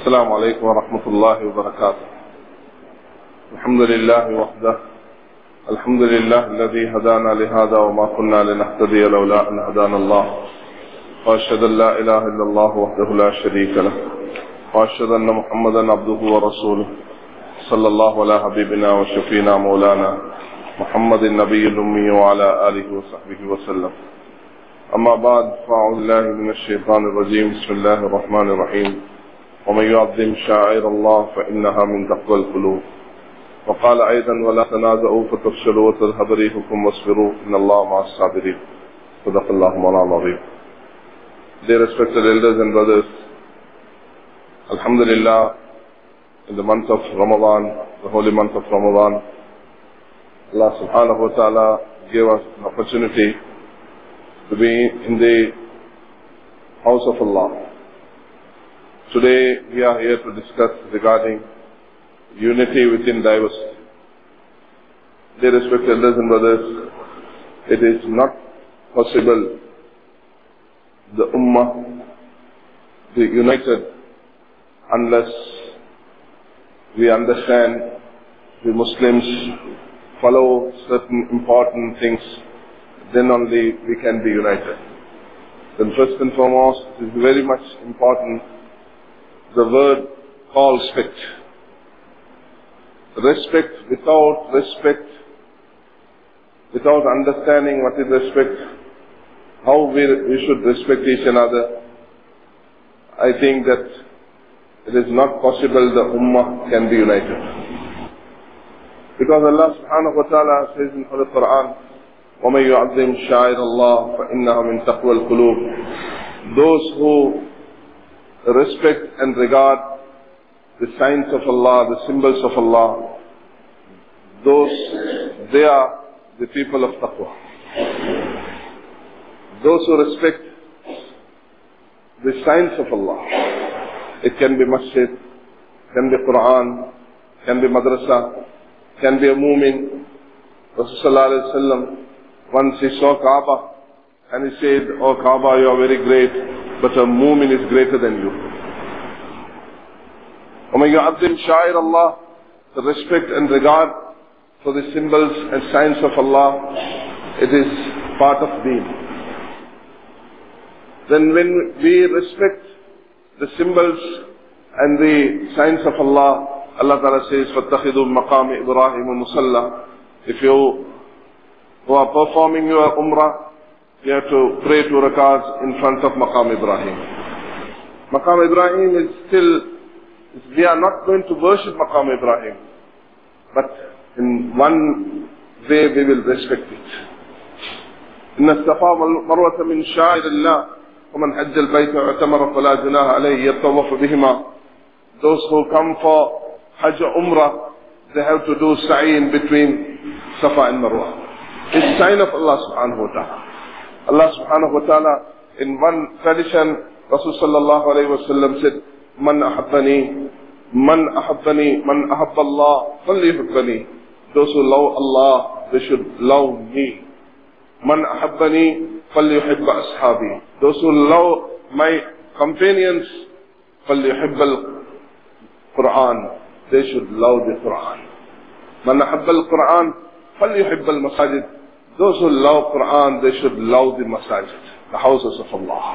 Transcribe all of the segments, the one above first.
السلام عليكم ورحمة الله وبركاته. الحمد لله وحده. الحمد لله الذي هدانا لهذا وما كنا لنهتدي لولا أن هدانا الله. وأشهد أن لا إله إلا الله وحده لا شريك له. وأشهد أن محمدا عبده ورسوله. صلى الله على حبيبنا وشفينا مولانا محمد النبي الأمي وعلى آله وصحبه وسلم. أما بعد، فأعوذ بالله من الشيطان الرجيم. بسم الله الرحمن الرحيم. ومن يعظم شعائر الله فإنها من تقوى القلوب. وقال أيضا: ولا تنازعوا فتفشلوا وتذهب ريحكم واصبروا إن الله مع الصابرين. صدق الله مولانا العظيم. Dear respected elders and brothers, Alhamdulillah, in the month of Ramadan, the holy month of Ramadan, Allah subhanahu wa ta'ala gave us an opportunity to be in the house of Allah. Today we are here to discuss regarding unity within diversity. Dear respected elders and brothers, it is not possible the Ummah be united unless we understand the Muslims follow certain important things. Then only we can be united. Then first and foremost, it is very much important the word called respect. Respect, without understanding what is respect, how we should respect each another, I think that it is not possible the Ummah can be united. Because Allah subhanahu wa ta'ala says in the Quran, وَمَنْ يُعَظِّمْ شَعَائِرَ اللَّهِ فَإِنَّهَا مِنْ تَقْوَى الْقُلُوبِ. Those who respect and regard the signs of Allah, the symbols of Allah, they are the people of taqwa. Those who respect the signs of Allah, it can be masjid, can be Quran, can be madrasa, can be a mu'min. Rasul sallallahu alayhi wa sallam, once he saw Kaaba and he said, "Oh Kaaba, you are very great, but a mu'min is greater than you." وَمَنْ يُعَظِّمْ شَعَائِرَ اللَّهِ, the respect and regard for the symbols and signs of Allah, it is part of deen. Then when we respect the symbols and the signs of Allah, Allah Ta'ala says, فَاتَّخِذُوا مَقَامِ إِبْرَاهِيمَ مُصَلَّى. If you who are performing your umrah, you have to pray 2 rakats in front of Maqam Ibrahim. Maqam Ibrahim is still, we are not going to worship Maqam Ibrahim, but in one way we will respect it. إِنَّ الصَّفَا وَالْمَرْوَةَ مِنْ شَعَائِرِ اللَّهِ وَمَنْ حَجَّ الْبَيْتَ وَاعْتَمَرَ فَلَا جُنَاحَ عَلَيْهِ يَطَّوَّفُ بِهِمَا. Those who come for Hajj Umrah, they have to do sa'i in between Safa and Marwa. It's a sign of Allah subhanahu wa ta'ala. Allah subhanahu wa ta'ala, in one tradition, Rasul sallallahu alayhi wa sallam said, Man ahabbani, man ahabba Allah, falyuhibbani. Those who love Allah, they should love me. Man ahabbani, falyuhibba ashabi. Those who love my companions, falyuhibba al-Quran. They should love the Quran. Man ahabba al-Quran, falyuhibba al-masajid. Those who love Quran, they should love the masajid, the houses of Allah.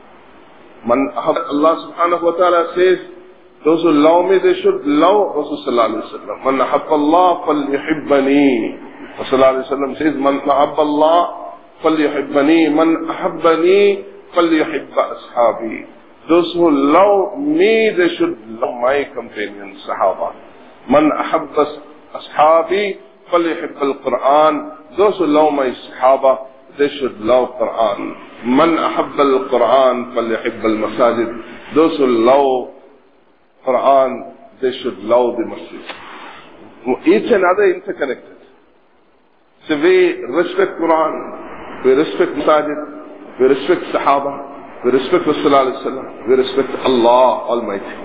Allah subhanahu wa ta'ala says, those who love me, they should love Rasul sallallahu alayhi wa sallam. Man ahabba Allah falyuhibbani. Rasul sallallahu alayhi wa sallam says, Man ahabba Allah falyuhibbani. Man ahabbani falyuhibba ashabi. Those who love me, they should love my companions, sahaba. Man ahabba ashabi falyuhibba al-Quran. Those who love my sahaba, they should love Quran. Man ahabba al-Quran falyuhibba al-masajid. Those who love Quran, they should love the masjid. Each and other interconnected. So we respect Quran, we respect masajid, we respect sahaba, we respect Rasul sallallahu alayhi wa sallam, we respect Allah Almighty.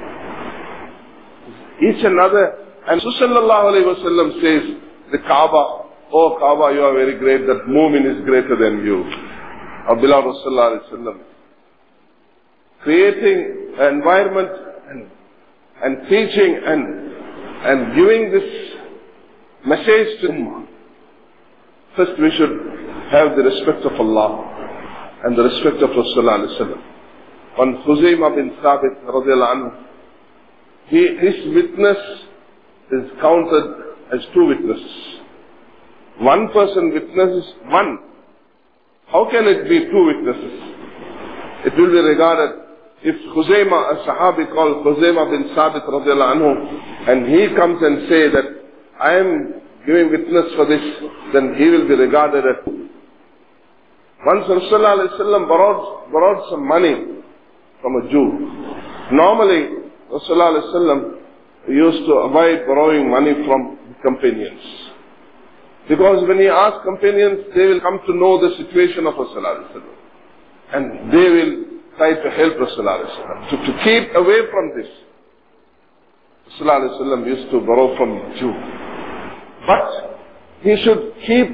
Each and other. And Rasul sallallahu alayhi wa sallam says, the Kaaba, oh Kaaba, you are very great, that mu'min is greater than you. Abdullah Rasulullah sallallahu alayhi wa sallam. Creating an environment and and teaching and giving this message to Ummah. First we should have the respect of Allah and the respect of Rasulullah sallallahu alaihi wasallam. When Khuzaymah bin Thabit radiallahu anhu, his witness is counted as two witnesses. One person witnesses one. How can it be two witnesses? It will be regarded, if Khuzaymah, a Sahabi called Khuzaymah bin Thabit radiallahu anhu, and he comes and say that I am giving witness for this, then he will be regarded as two. Once Rasulullah borrowed some money from a Jew. Normally, Rasulullah used to avoid borrowing money from companions. Because when he asks companions, they will come to know the situation of Rasulullah. And they will try to help Rasulullah. To keep away from this, Rasulullah used to borrow from a Jew. But he should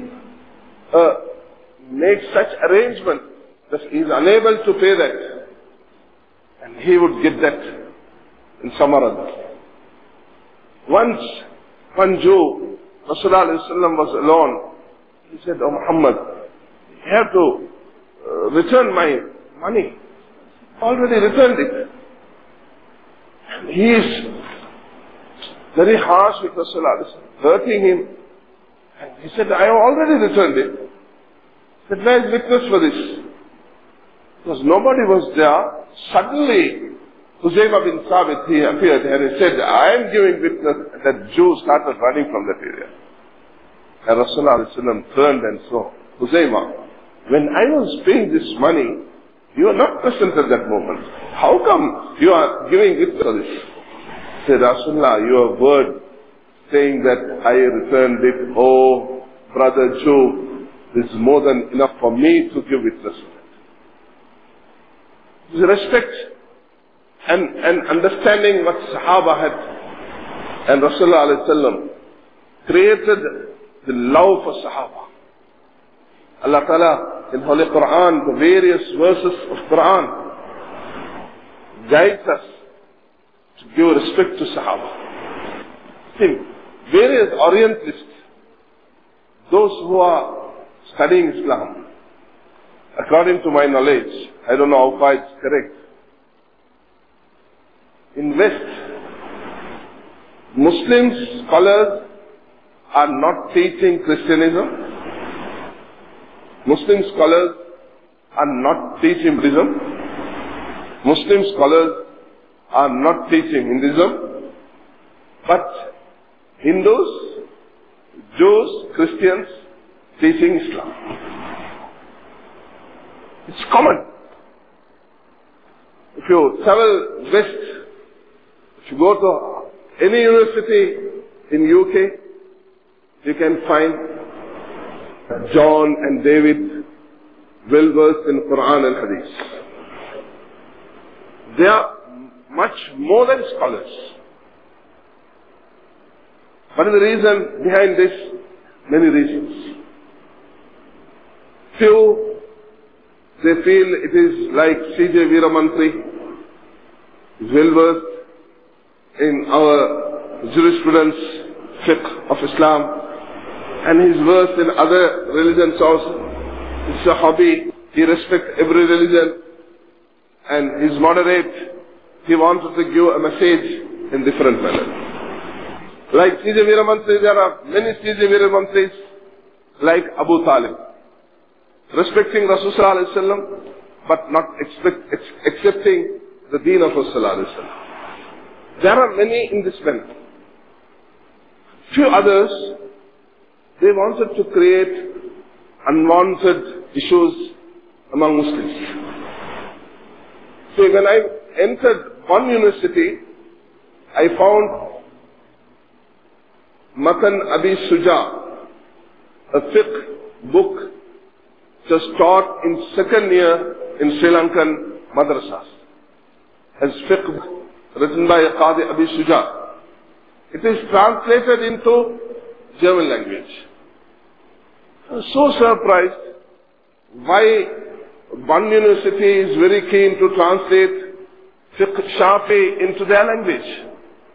make such arrangement that he is unable to pay that. And he would get that in some or other. Once, one Jew, Rasulullah was alone. He said, "Oh Muhammad, you have to return my money. Already returned it." And he is very harsh with Rasulullah, hurting him. And he said, "I have already returned it." He said, "Where is witness for this?" Because nobody was there. Suddenly, Khuzaymah bin Thabit, he appeared and he said, "I am giving witness." That Jew started running from that area. And Rasulullah turned and saw, "Khuzaymah, when I was paying this money, you were not present at that moment. How come you are giving witness for this?" He said, "Rasulullah, your word saying that I returned it, oh brother Jew, is more than enough for me to give witness to it." This respect and understanding what Sahaba had, and Rasulullah created the love for Sahaba. Allah Ta'ala in Holy Quran, the various verses of Quran guides us to give respect to Sahaba. See, various Orientalists, those who are studying Islam, according to my knowledge, I don't know how far it's correct, in West, Muslim scholars are not teaching Christianism. Muslim scholars are not teaching Buddhism. Muslim scholars are not teaching Hinduism. But Hindus, Jews, Christians teaching Islam. It's common. If you travel west, if you go to any university in UK, you can find John and David well versed in Quran and Hadith. They are much more than scholars. What is the reason behind this? Many reasons. Few, they feel it is like C.J. Veeramantri, is well versed in our jurisprudence, fiqh of Islam, and he is versed in other religions also. It's a hobby. He respects every religion, and he is moderate. He wanted to give a message in different manner. Like C.J. Veeramantri, there are many C.J. Veeramantris, like Abu Talib, respecting Rasulullah, but not accepting the deen of Rasulullah. There are many in this manner. Few others, they wanted to create unwanted issues among Muslims. So when I entered one university, I found Matan Abi Suja, a fiqh book just taught in second year in Sri Lankan madrasas, as fiqh book written by Qadi Abi Suja. It is translated into German language. I was so surprised why one university is very keen to translate fiqh Shafi into their language.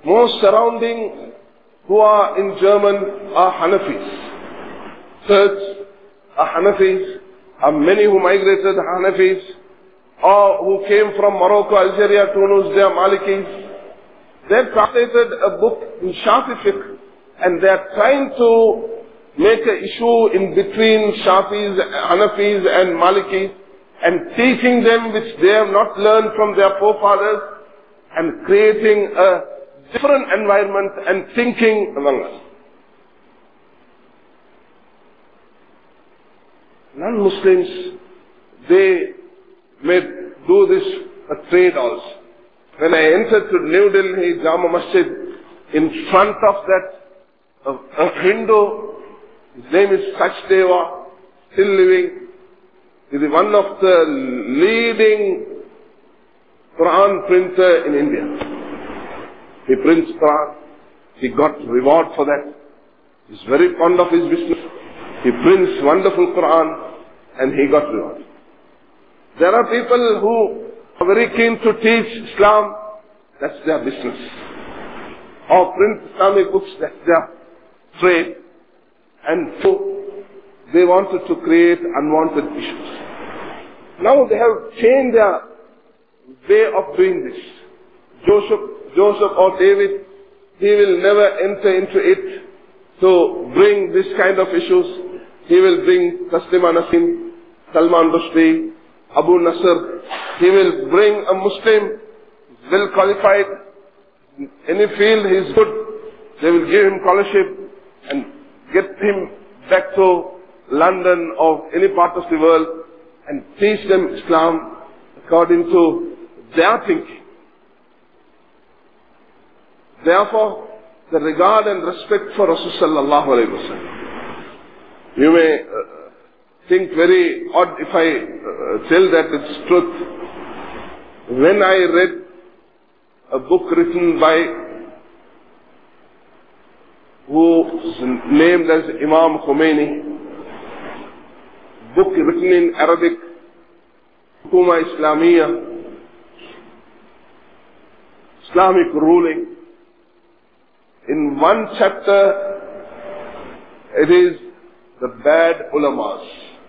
Most surrounding who are in German are Hanafis. Kurds are Hanafis. Many who migrated are Hanafis. Or who came from Morocco, Algeria, Tunis, they are Malikis. They have translated a book in Shafi fiqh, and they are trying to make an issue in between Shafis, Hanafis and Malikis, and teaching them which they have not learned from their forefathers, and creating a different environment and thinking among us. Non-Muslims, they may do this a trade also. When I entered to New Delhi Jama Masjid, in front of that, a Hindu, his name is Sachdeva, still living. He is one of the leading Quran printer in India. He prints Quran. He got reward for that. He is very fond of his business. He prints wonderful Quran and he got reward. There are people who are very keen to teach Islam. That's their business. Or print Islamic books, that's their trade. And so they wanted to create unwanted issues. Now they have changed their way of doing this. Joseph or David, he will never enter into it to bring this kind of issues. He will bring Taslima Nassim, Salman Rushdie, Abu Nasr. He will bring a Muslim, well qualified, in any field he is good. They will give him scholarship and get him back to London or any part of the world and teach them Islam according to their thinking. Therefore, the regard and respect for Rasul sallallahu alayhi wa sallam. You may think very odd if I tell that it's truth. When I read a book written by who is named as Imam Khomeini, book written in Arabic, Hukuma Islamiyya, Islamic ruling. In one chapter, it is the bad ulamas.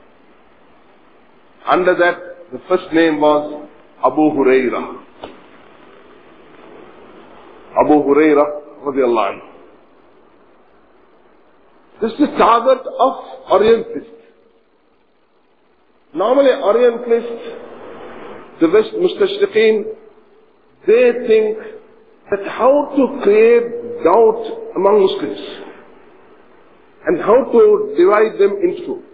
Under that, the first name was Abu Hurairah. Abu Hurairah radiallahu anhu. This is the target of Orientalists. Normally Orientalists, the West Mustashriqeen, they think that how to create doubt among Muslims and how to divide them into two.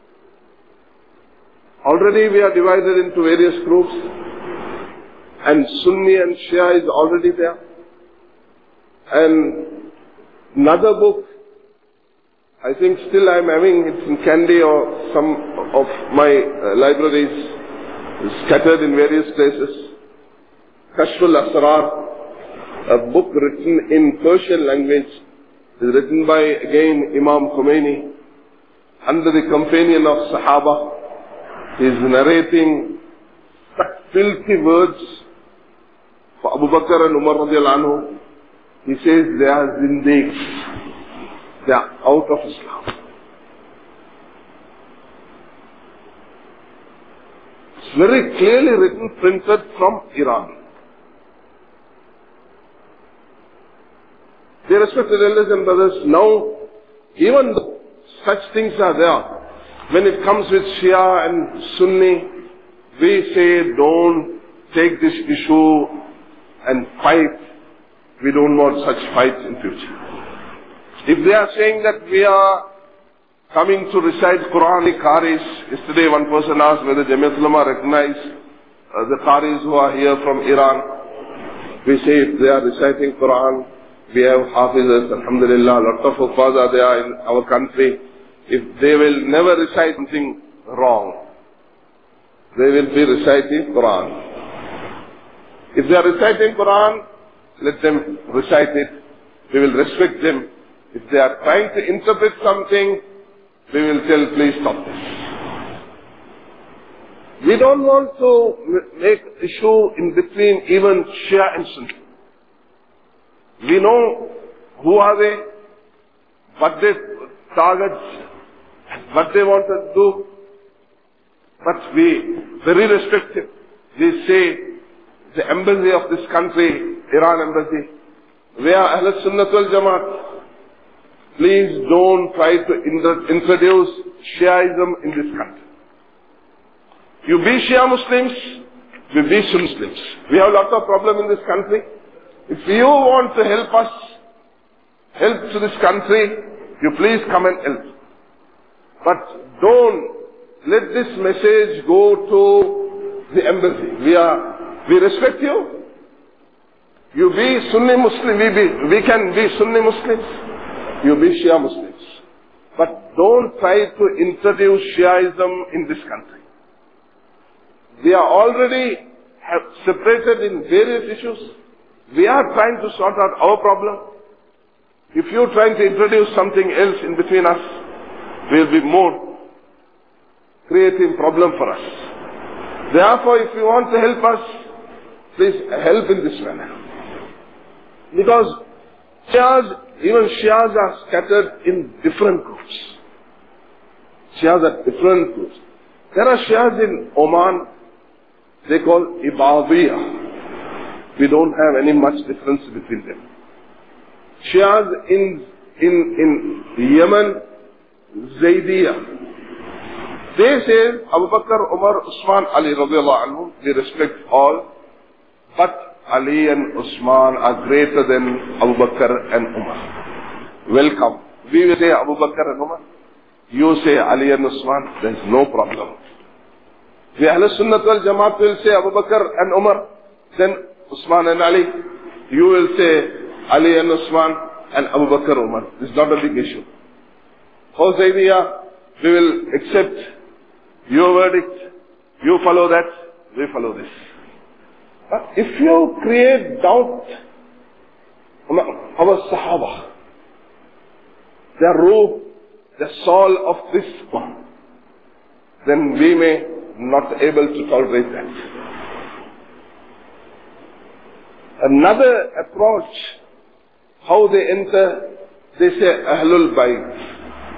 Already we are divided into various groups, and Sunni and Shia is already there. And another book, I think still I am having it in Kandy or some of my libraries, scattered in various places. Kashful Asrar, a book written in Persian language, is written by again Imam Khomeini, under the companion of Sahaba. He is narrating filthy words for Abu Bakr and Umar radiallahu anhu. He says they are zindiqs. They are out of Islam. It's very clearly written, printed from Iran. Dear respected elders and brothers, now even such things are there. When it comes with Shia and Sunni, we say don't take this issue and fight. We don't want such fights in future. If they are saying that we are coming to recite Quranic Qaris, yesterday one person asked whether Jamiat Ulama recognize the Qaris who are here from Iran. We say if they are reciting Quran, we have Hafizas, Alhamdulillah, lot of Hufaz are there in our country. If they will never recite something wrong, they will be reciting Quran. If they are reciting Quran, let them recite it. We will respect them. If they are trying to interpret something, we will tell, please stop this. We don't want to make issue in between even Shia and Sunni. We know who are they, what they targets, what they want to do, but we very respectful. We say the embassy of this country, Iran embassy, we are Ahlul Sunnat wal Jamaat. Please don't try to introduce Shiaism in this country. You be Shia Muslims, we be Sunni Muslims. We have a lot of problem in this country. If you want to help us, help to this country, you please come and help. But don't let this message go to the embassy. We respect you. You be Sunni Muslim, we can be Sunni Muslims. You be Shia Muslims. But don't try to introduce Shiaism in this country. We are already separated in various issues. We are trying to sort out our problem. If you're trying to introduce something else in between us, we'll be more creating problem for us. Therefore, if you want to help us, please help in this manner. Because even Shias are scattered in different groups. Shias are different groups. There are Shias in Oman, they call Ibadiyah. We don't have any much difference between them. Shias in Yemen, Zaydiyah. They say Abu Bakr, Umar, Usman, Ali radiallahu anhu, we respect all, but Ali and Usman are greater than Abu Bakr and Umar. Welcome. We will say Abu Bakr and Umar. You say Ali and Usman. There is no problem. The Ahlul Sunnat wal Jamaat will say Abu Bakr and Umar, then Usman and Ali. You will say Ali and Usman and Abu Bakr and Umar. This is not a big issue. For Zaydiyah, we will accept your verdict. You follow that, we follow this. But if you create doubt among our Sahaba, their ruh, the soul of this one, then we may not able to tolerate that. Another approach, how they enter, they say Ahlul Bayt.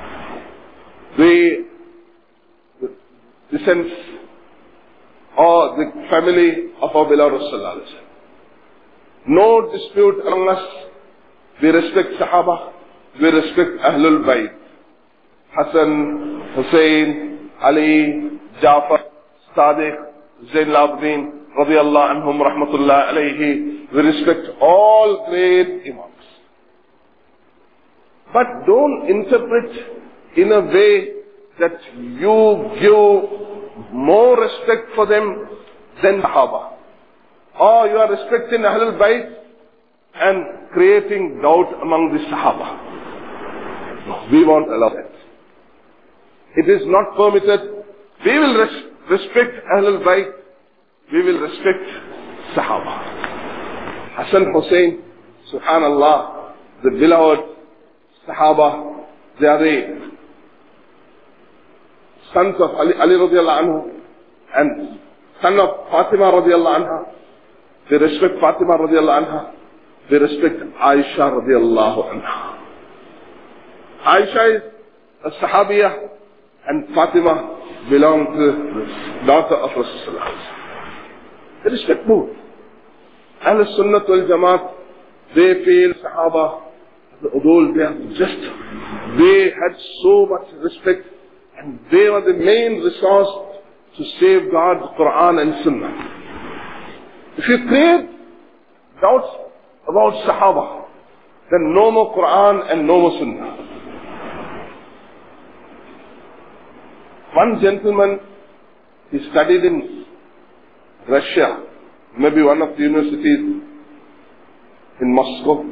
The descendants or the family of our beloved Rasulullah. No dispute among us. We respect Sahaba. We respect Ahlul Bayt. Hassan, Hussein, Ali, Jafar, Sadiq, Zain al-Abidin, radiyallahu anhum, rahmatullah alayhi. We respect all great Imams. But don't interpret in a way that you give more respect for them than Sahaba. Or you are respecting Ahlul Bayt and creating doubt among the Sahaba. No, we won't allow that. It is not permitted. We will respect Ahlul Bayt. We will respect Sahaba. Hassan Hussein, subhanallah, the beloved Sahaba, they are the sons of Ali radiallahu anhu and son of Fatima radiallahu anha. They respect Fatima radiallahu anha. They respect Aisha radiallahu anha. Aisha is a Sahabiyah and Fatima belong to the daughter of Rasulullah. They respect both. Ahlul Sunnat wal Jamaat, they feel Sahaba, they are just, they had so much respect. And they were the main resource to safeguard Quran and Sunnah. If you create doubts about Sahaba, then no more Quran and no more Sunnah. One gentleman, he studied in Russia, maybe one of the universities in Moscow.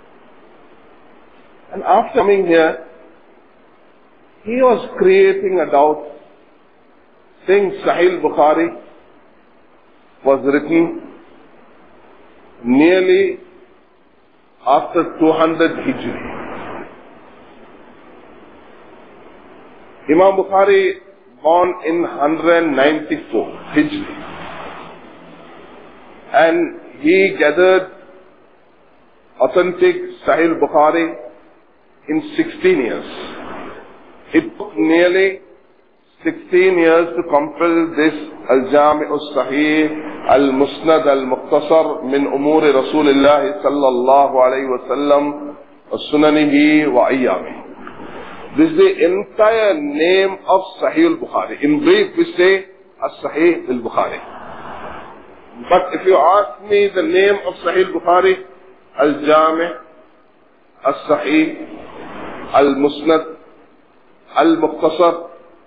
And after coming here, he was creating a doubt, saying Sahih Bukhari was written nearly after 200 Hijri. Imam Bukhari born in 194 Hijri. And he gathered authentic Sahih Bukhari in 16 years. It took nearly 16 years to compile this Al-Jami' al-Sahih al-Musnad al-Muqtasar min umuri Rasulullah sallallahu alayhi wa sallam wa sunanihi wa ayyami. This is the entire name of Sahih al-Bukhari. In brief, we say As-Sahih al-Bukhari. But if you ask me the name of Sahih al-Bukhari, Al-Jami', As-Sahih, Al-Musnad, Al-Muqtasar,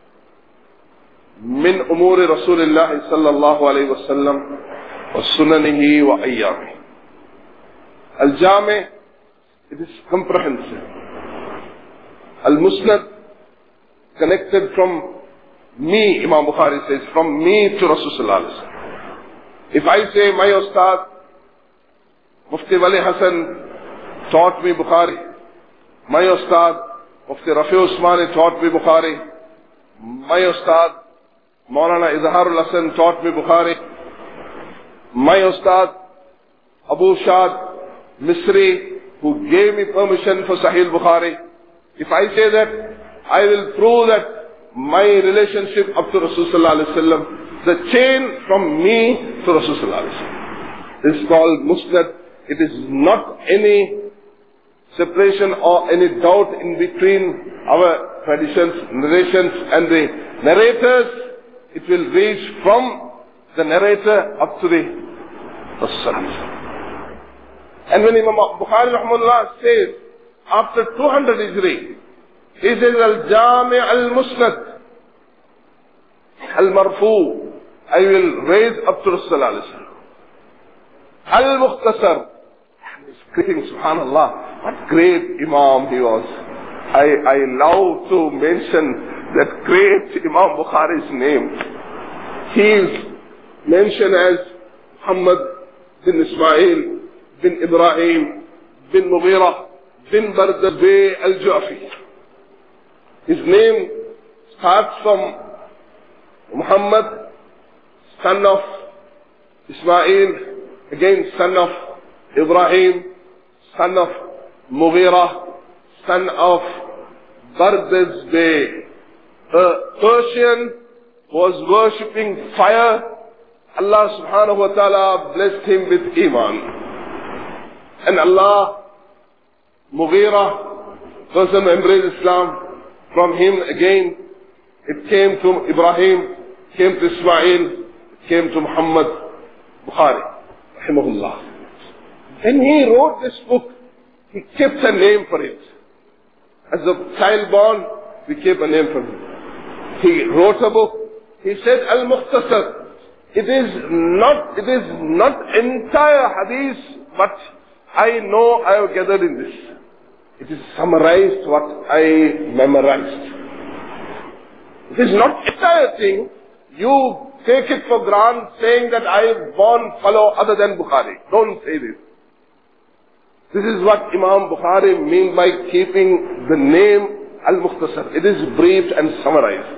min umuri Rasulullah sallallahu alayhi wa sallam wa sunanihi wa ayyami. Al-Jami', it is comprehensive. Al-Musnad, connected from me, Imam Bukhari says, from me to Rasulullah. If I say my Ustad, Mufti Wali Hassan taught me Bukhari, my Ustad, Mufti Rafi Usmani taught me Bukhari, my Ustad, Maulana Izharul Hasan taught me Bukhari, my Ustad, Abu Shad Misri, who gave me permission for Sahih Bukhari. If I say that, I will prove that my relationship up to Rasulullah, the chain from me to Rasulullah, is called Musnad. It is not any separation or any doubt in between our traditions, narrations and the narrators. It will reach from the narrator up to the Rasulullah. And when Imam Bukhari rahimahullah says, after 200 Hijri, he says, Al-Jami' Al-Musnad, Al-Marfu, I will raise up to Rasulullah. Al-Mukhtasar, he's greeting, subhanallah, what great Imam he was. I love to mention that great Imam Bukhari's name. He is mentioned as Muhammad bin Ismail bin Ibrahim bin Mughira bin Bardabay al-Ju'fi. His name starts from Muhammad, son of Ismail, again son of Ibrahim, son of Mughira, son of Bardabay. A Persian was worshipping fire. Allah subhanahu wa ta'ala blessed him with Iman. And Allah, Mughira, person embraced Islam. From him again, it came to Ibrahim, came to Ismail, it came to Muhammad Bukhari, rahimahullah. When he wrote this book, he kept a name for it. As a child born, we kept a name for him. He wrote a book. He said, Al-Mukhtasar. It is not entire hadith, but I know I have gathered in this. It is summarized what I memorized. It is not entire thing. You take it for granted saying that I won't follow other than Bukhari. Don't say this. This is what Imam Bukhari means by keeping the name Al-Mukhtasar. It is briefed and summarized.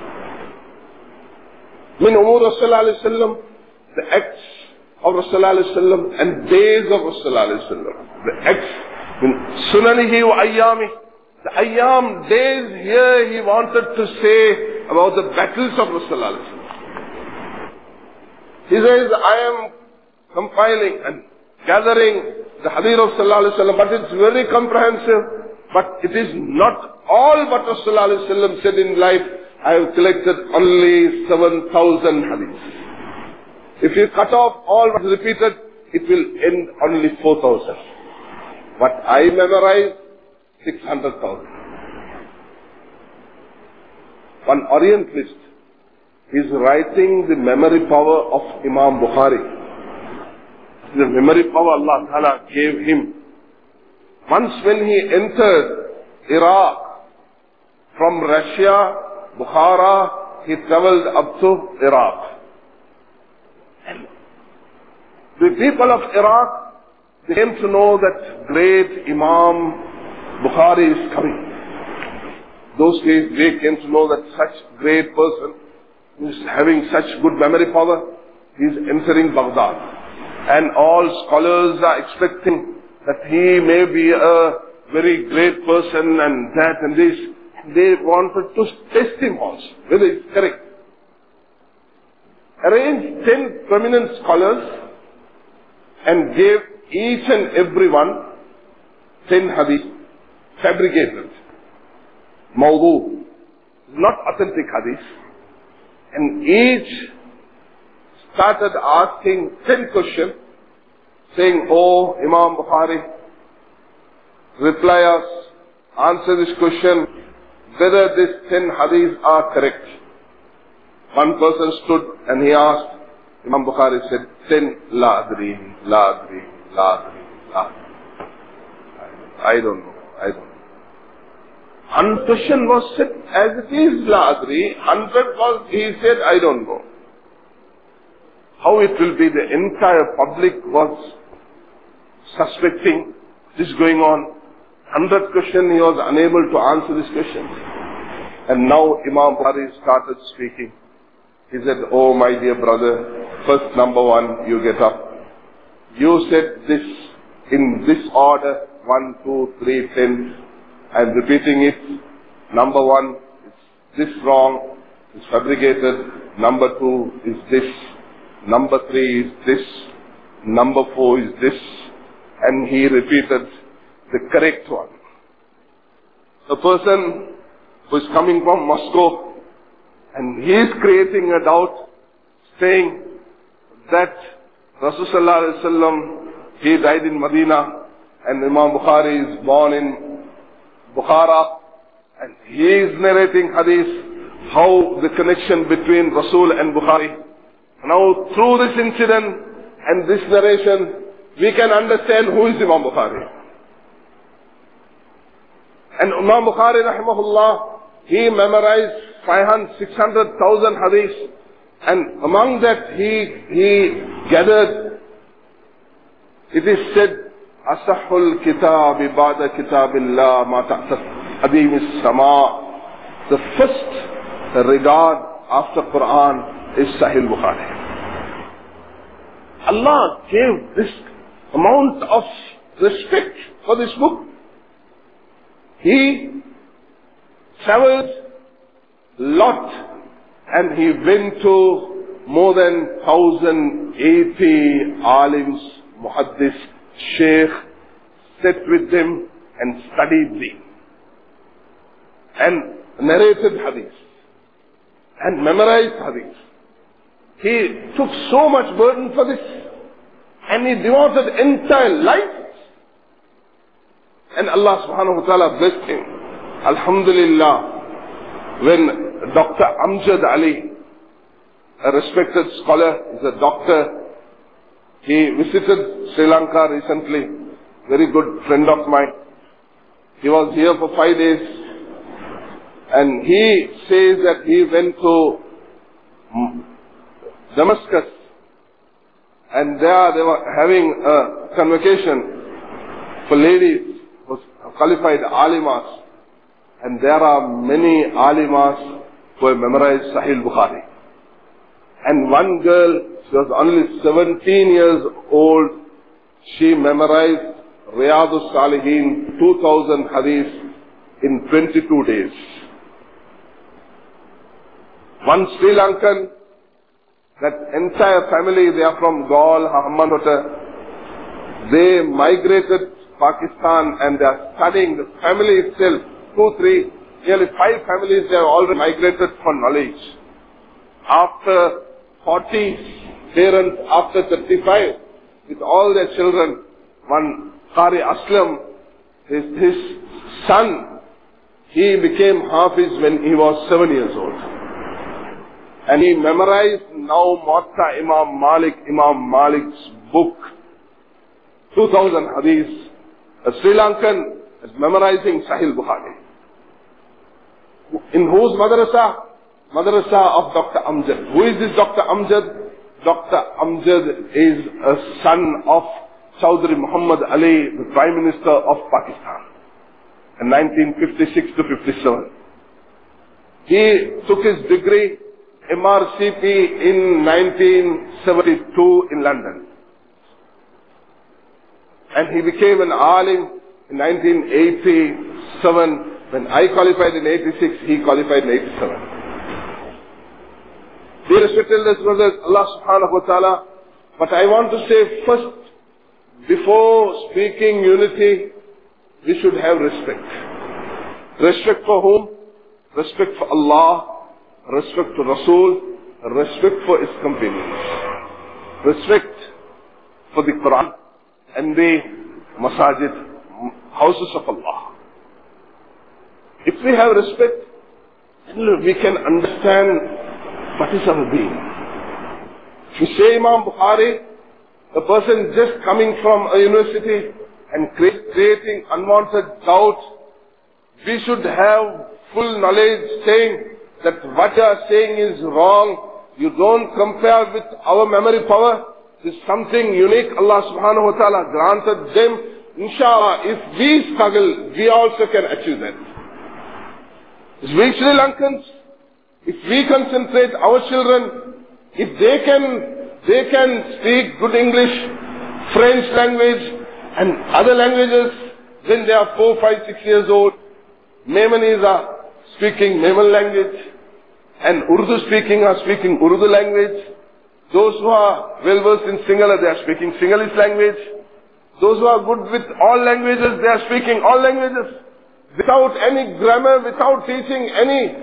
Min umur Rasulullah alayhi wasallam, the acts of Rasulullah alayhi wasallam and days of Rasulullah alayhi wasallam. The acts, min sunanihi wa ayyami. The ayyam, days, here he wanted to say about the battles of Rasulullah alayhi wasallam. He says, I am compiling and gathering the hadith of Rasulullah alayhi wasallam, but it's very comprehensive. But it is not all what Rasulullah alayhi wasallam said in life. I have collected only 7,000 hadiths. If you cut off all what is repeated, it will end only 4,000. What I memorized, 600,000. One Orientalist is writing the memory power of Imam Bukhari. The memory power Allah Ta'ala gave him. Once when he entered Iraq from Russia, Bukhara, he traveled up to Iraq. And the people of Iraq, they came to know that great Imam Bukhari is coming. Those days they came to know that such great person who is having such good memory power, he is entering Baghdad. And all scholars are expecting that he may be a very great person and that and this. They wanted to test him also, whether it's correct. Arranged 10 prominent scholars and gave each and every one 10 hadith, fabricated, mawdu, not authentic hadith. And each started asking 10 questions, saying, "Oh, Imam Bukhari, reply us, answer this question, whether these 10 hadiths are correct." One person stood and he asked, Imam Bukhari said, 10, la adri, la adri, la adri, la adri. I don't know. One question was said as it is, la adri. 100 was, he said, I don't know. How it will be, the entire public was suspecting this going on. 100 question, he was unable to answer this question. And now Imam Bukhari started speaking. He said, "Oh my dear brother, first number one, you get up. You said this in this order, 1, 2, 3, 10. I'm repeating it. Number one, is this wrong, it's fabricated. Number 2 is this. Number 3 is this. Number 4 is this." And he repeated the correct one. The person who is coming from Moscow, and he is creating a doubt, saying that Rasulullah, he died in Medina, and Imam Bukhari is born in Bukhara, and he is narrating hadith, how the connection between Rasul and Bukhari. Now through this incident and this narration, we can understand who is Imam Bukhari. And Imam Bukhari rahimahullah, he memorized 600,000 hadiths, and among that he gathered, it is said, "Asahul kitab ba'da kitabillah ma ta'ta adim as-sama." The first regard after Quran is Sahih Bukhari. Allah gave this amount of respect for this book. He traveled lot, and he went to more than 1,080 alims, muhaddis, sheikh, sat with them and studied them, and narrated hadith, and memorized hadith. He took so much burden for this, and he devoted entire life. And Allah subhanahu wa ta'ala blessed him. Alhamdulillah. When Dr. Amjad Ali, a respected scholar, is a doctor, he visited Sri Lanka recently, very good friend of mine. He was here for 5 days, and he says that he went to Damascus, and there they were having a convocation for ladies, qualified alimas. And there are many alimas who have memorized Sahih Bukhari. And one girl, she was only 17 years old, she memorized Riyadus Salihin, 2,000 hadiths in 22 days. One Sri Lankan, that entire family, they are from Gaul, Hambantota, they migrated Pakistan and they are studying, the family itself, 2, 3, nearly 5 families, they have already migrated for knowledge. After 40 parents, after 35, with all their children, one Qari Aslam, his son, he became Hafiz when he was 7 years old. And he memorized now Muwatta Imam Malik's book, 2,000 hadiths. A Sri Lankan is memorizing Sahih Bukhari. In whose madrasa? Madrasa of Dr. Amjad. Who is this Dr. Amjad? Dr. Amjad is a son of Chaudhry Muhammad Ali, the Prime Minister of Pakistan, in 1956 to 57. He took his degree, MRCP, in 1972 in London. And he became an alim in 1987. When I qualified in 86, he qualified in 87. Dear respected brothers, Allah subhanahu wa ta'ala, but I want to say first, before speaking unity, we should have respect. Respect for whom? Respect for Allah, respect for Rasul, respect for his companions. Respect for the Quran and the masajid, houses of Allah. If we have respect, then we can understand what is our being. If you say Imam Bukhari, a person just coming from a university and creating unwanted doubt, we should have full knowledge saying that what you are saying is wrong. You don't compare with our memory power. This is something unique Allah subhanahu wa ta'ala granted them. Inshallah, if we struggle, we also can achieve that. As we Sri Lankans, if we concentrate our children, if they can speak good English, French language and other languages, when they are 4, 5, 6 years old, Memonies are speaking Memon language, and Urdu speaking are speaking Urdu language. Those who are well versed in Sinhala, they are speaking Sinhalese language. Those who are good with all languages, they are speaking all languages. Without any grammar, without teaching any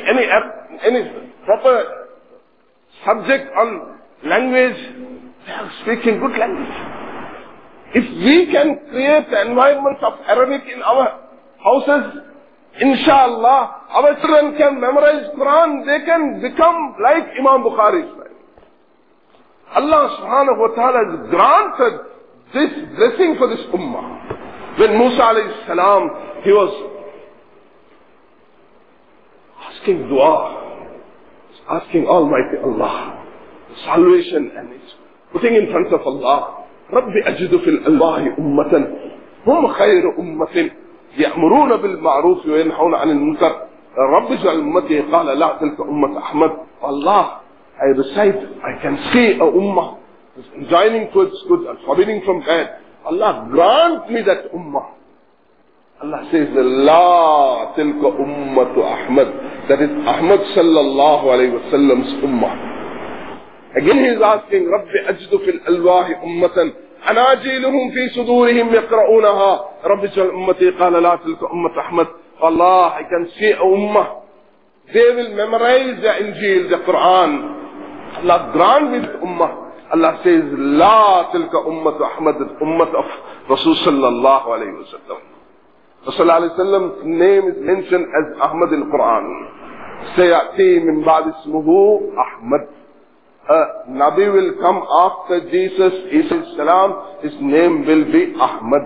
proper subject on language, they are speaking good language. If we can create the environment of Arabic in our houses, inshallah, our children can memorize Quran, they can become like Imam Bukhari. Allah subhanahu wa ta'ala has granted this blessing for this ummah. When Musa alayhi salam, he was asking dua, asking Almighty Allah, salvation, and he's putting in front of Allah, Rabbi ajidu fil alwahi ummatan, hum khayru ummatin, يأمرون بالمعروف وينهون عن المنكر رب اجعل أمتي قال لا تلك أمة أحمد. Allah, I recite, I can see a ummah joining towards good and forbidding from bad. Allah, grant me that ummah. Allah says, La tilka ummatu Ahmad. That is Ahmad sallallahu alayhi wa sallam's ummah. Again he is asking, Rabbi ajdu fil alwahi ummatan أناجيلهم في صدورهم يقرؤونها رب اجعل أمتي قال لا تلك أمة أحمد. Allah, I can see a ummah. They will memorize the Injil, the Quran. Allah, grant me the ummah. Allah says, La tilka ummatu Ahmad, the ummah of Rasul sallallahu alayhi wa sallam. Rasul alayhi wa sallam's name is mentioned as Ahmad in Quran. سيأتي من بعد اسمه أحمد. Nabi will come after Jesus, Isa salam, his name will be Ahmad.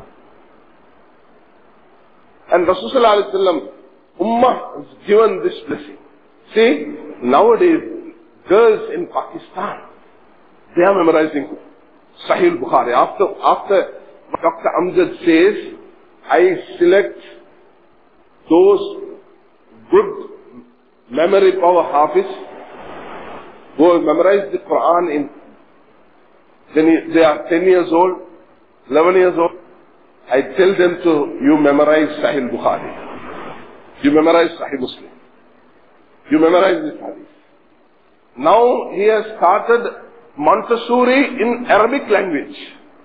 And Rasulullah sallallahu alaihi wasallam, Ummah is given this blessing. See, nowadays, girls in Pakistan, they are memorizing Sahih Bukhari. After Dr. Amjad says, I select those good memory power Hafiz, who have memorized the Quran they are 10 years old, 11 years old. I tell them to, you memorize Sahih Bukhari. You memorize Sahih Muslim. You memorize this hadith. Now he has started Montessori in Arabic language.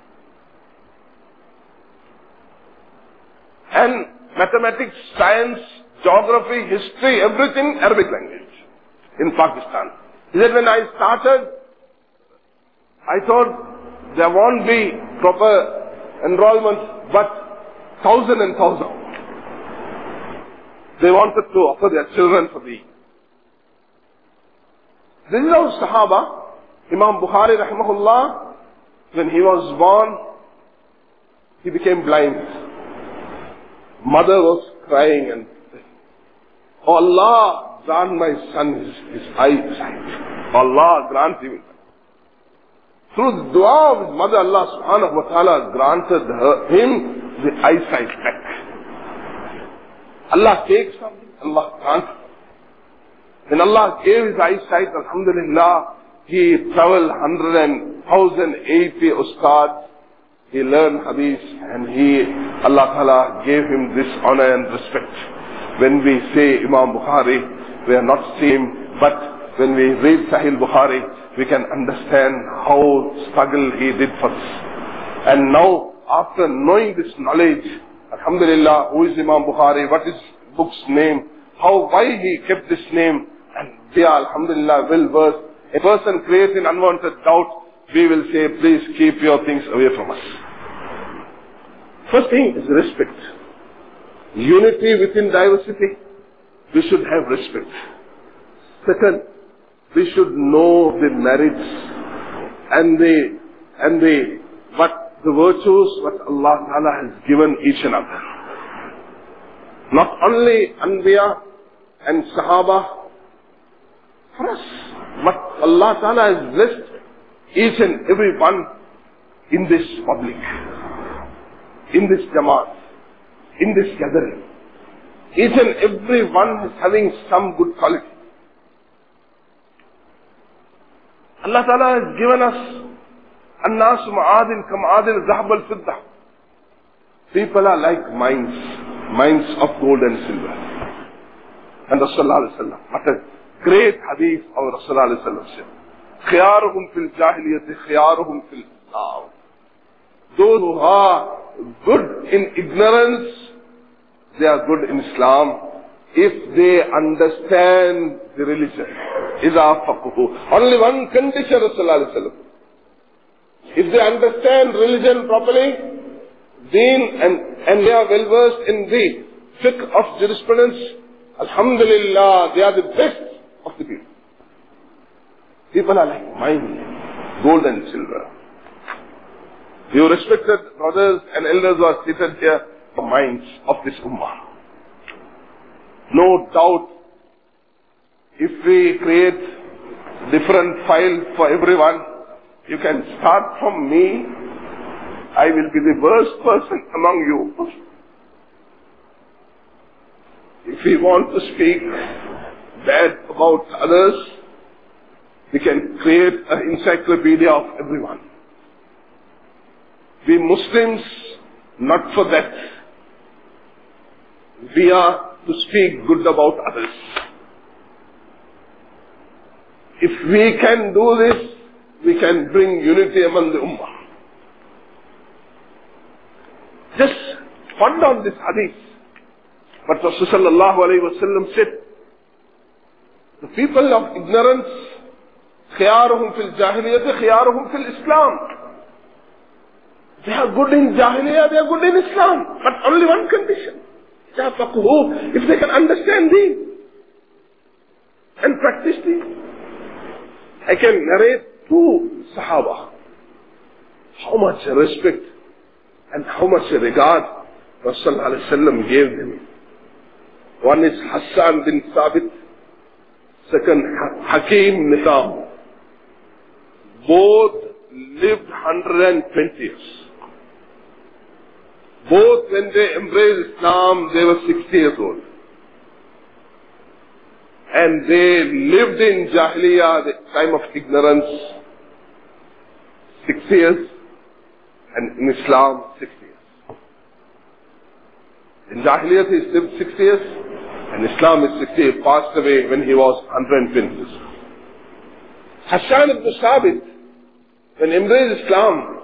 And mathematics, science, geography, history, everything Arabic language in Pakistan. He said, when I started, I thought there won't be proper enrollment, but 1,000 and 1,000. They wanted to offer their children for the. This is our Sahaba. Imam Bukhari rahimahullah, when he was born, he became blind. Mother was crying and saying, oh Allah, grant my son his eyesight. Allah grant him. Through the dua of his mother, Allah subhanahu wa ta'ala granted him the eyesight back. Allah takes something, Allah grants. When Allah gave his eyesight, alhamdulillah, he traveled 180 ustads He learned hadith and Allah Ta'ala gave him this honor and respect. When we say Imam Bukhari, we are not seeing him, but when we read Sahih Bukhari, we can understand how struggle he did for this. And now, after knowing this knowledge, Alhamdulillah, who is Imam Bukhari, what is book's name, why he kept this name, and we are Alhamdulillah well versed. A person creates an unwanted doubt, we will say, please keep your things away from us. First thing is respect. Unity within diversity, we should have respect. Second, we should know the merits and the virtues what Allah Ta'ala has given each and other. Not only Anbiya and Sahaba, for us, but Allah Ta'ala has blessed each and every one in this public, in this Jamaat, in this gathering. Each and every one is having some good quality. Allah Ta'ala has given us الناس معادن كمعادن الذهب والفضة. People are like mines of gold and silver. And Rasulullah sallallahu alaihi wasallam, what a great hadith of Rasulullah sallallahu alaihi wasallam said, خيارهم في الجاهلية خيارهم في الإسلام. Those who are good in ignorance, they are good in Islam if they understand the religion. إذا فقهوا. Only one condition Rasulullah sallallahu alaihi wasallam. If they understand religion properly, deen, and they are well versed in the fiqh of jurisprudence, Alhamdulillah, they are the best of the people. People are like mine, gold and silver. You respected brothers and elders who are seated here, the minds of this ummah. No doubt, if we create different files for everyone, you can start from me. I will be the worst person among you. If we want to speak bad about others, we can create an encyclopedia of everyone. We Muslims, not for that. We are to speak good about others. If we can do this, we can bring unity among the ummah. Just ponder on this hadith. But Rasulullah sallallahu alayhi wa sallam said, the people of ignorance, خيارهم في الجاهلية خيارهم في الإسلام. They are good in Jahiliyyah, they are good in Islam. But only one condition. If they can understand deen and practice deen. I can narrate two Sahaba. How much respect and how much regard Rasulullah gave them. One is Hassan bin Thabit, second Hakim Nizam. Both lived 120 years. Both when they embraced Islam, they were 60 years old. And they lived in Jahiliyyah, the time of ignorance, 6 years, and in Islam, 60 years. In Jahiliyyah, he lived 60 years, and Islam is 60 years. He passed away when he was 120 years. Hassan ibn Thabit, when he embraced Islam,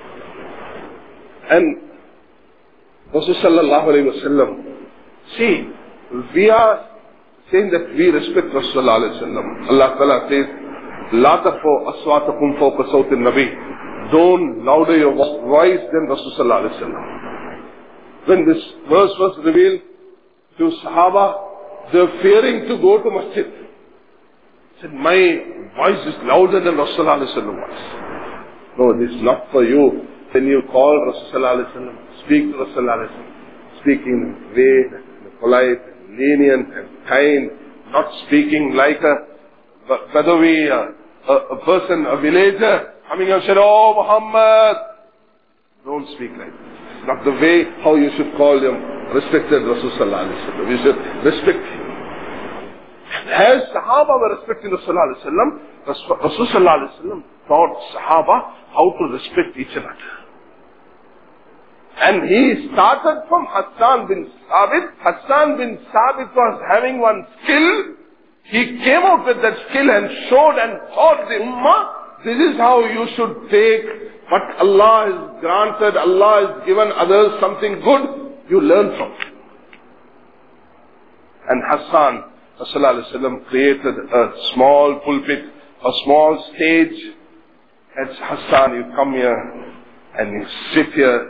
and Rasulullah sallallahu alayhi wa sallam, see, we are saying that we respect Rasulullah alayhi wa sallam. Allah Ta'ala says, La tarfa'u aswatakum fawqa sawti an-nabi. Don't louder your voice than Rasulullah alayhi wa sallam. When this verse was revealed to Sahaba, they were fearing to go to masjid. Said, my voice is louder than Rasulullah alayhi wa sallam voice. No, this is not for you. When you call Rasulullah alayhi wa sallam, speak to Rasulullah alayhi wa sallam, speak in a way, polite, lenient and kind, not speaking like a Badawi, a person, a villager, coming and said, oh Muhammad. Don't speak like this. It's not the way how you should call him respected Rasulullah alayhi wa sallam. You should respect him. As Sahaba were respecting Rasulullah alayhi wa sallam, Rasulullah alayhi wa sallam taught Sahaba how to respect each other. And he started from Hassan bin Sabit. Hassan bin Sabit was having one skill. He came out with that skill and showed and taught the Ummah, this is how you should take what Allah has granted, Allah has given others something good, you learn from it. And Hassan, Sallallahu Alaihi Wasallam, created a small pulpit, a small stage. As Hassan, you come here and you sit here,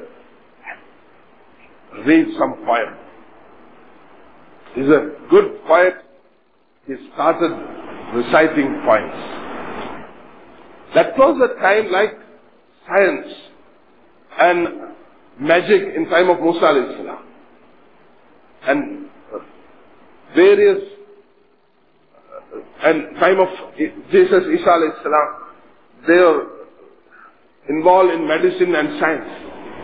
read some poem. It's a good poet. He started reciting poems. That was a time like science and magic in time of Musa alayhi salam. And various, and time of Jesus, Isa alayhi salam, they were involved in medicine and science.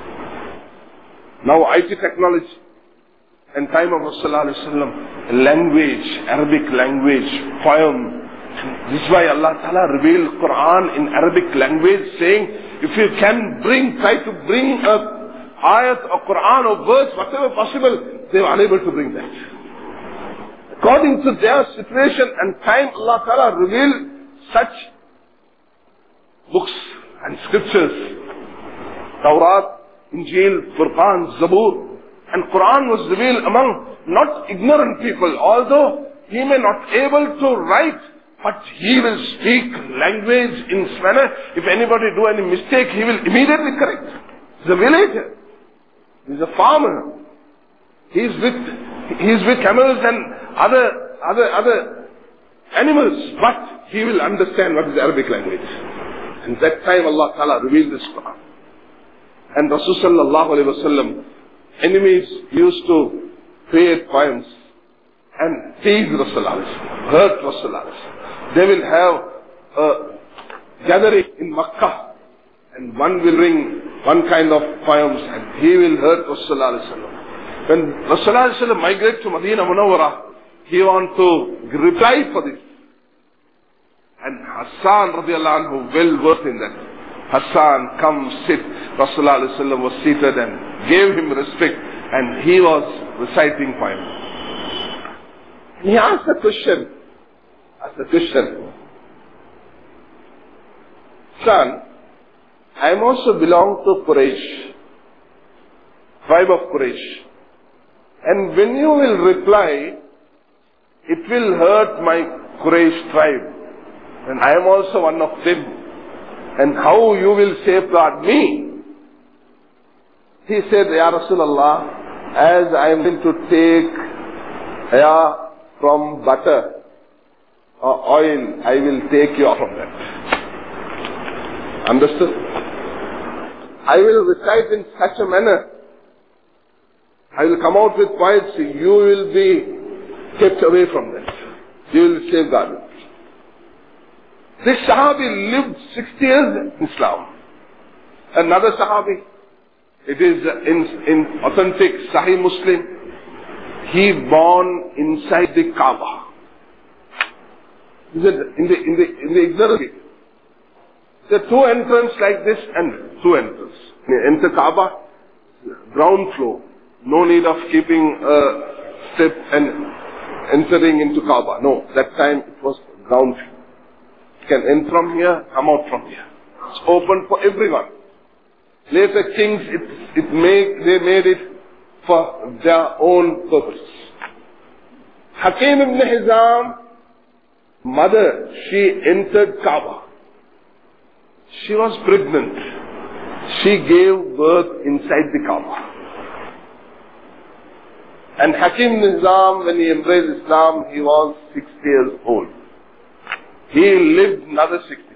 Now IT technology. And time of Rasulullah alayhi salam, language, Arabic language, poem. This is why Allah Ta'ala revealed Quran in Arabic language, saying, if you can try to bring a ayat or Quran or verse, whatever possible, they were unable to bring that. According to their situation and time, Allah Ta'ala revealed such books and scriptures. Tawrat, Injil, Furqan, Zabur. And Quran was revealed among not ignorant people, although he may not able to write, but he will speak language in this manner. If anybody do any mistake, he will immediately correct. He's a villager. He's a farmer. He's with camels and other animals, but he will understand what is Arabic language. And that time Allah Ta'ala revealed this Quran. And Rasul Sallallahu Alaihi Wasallam, enemies used to create poems and tease Rasulullah, hurt Rasulullah. They will have a gathering in Makkah and one will bring one kind of poems and he will hurt Rasulullah. When Rasulullah migrated to Medina Munawwara, he wanted to reply for this. And Hassan radiallahu anhu, well versed in that. Hassan, come sit. Rasulullah was seated and gave him respect, and he was reciting poem. He asked a question. Son, I also belong to Quraysh, tribe of Quraysh. And when you will reply, it will hurt my Quraysh tribe. And I am also one of them. And how you will safeguard me? He said, Ya Rasulullah, as I am going to take from butter or oil, I will take you off from that. Understood? I will recite in such a manner. I will come out with points. You will be kept away from that. You will safeguard it. This Sahabi lived 60 years in Islam. Another Sahabi, it is in authentic Sahih Muslim, he born inside the Kaaba. In the ignorance. There are two entrances like this and two entrances. You enter Kaaba, ground floor. No need of keeping a step and entering into Kaaba. No, that time it was ground floor. You can enter from here, come out from here. It's open for everyone. Later kings, they made it for their own purpose. Hakim ibn Hizam, mother, she entered Kaaba. She was pregnant. She gave birth inside the Kaaba. And Hakim ibn Hizam, when he embraced Islam, he was 6 years old. He lived another 6 years.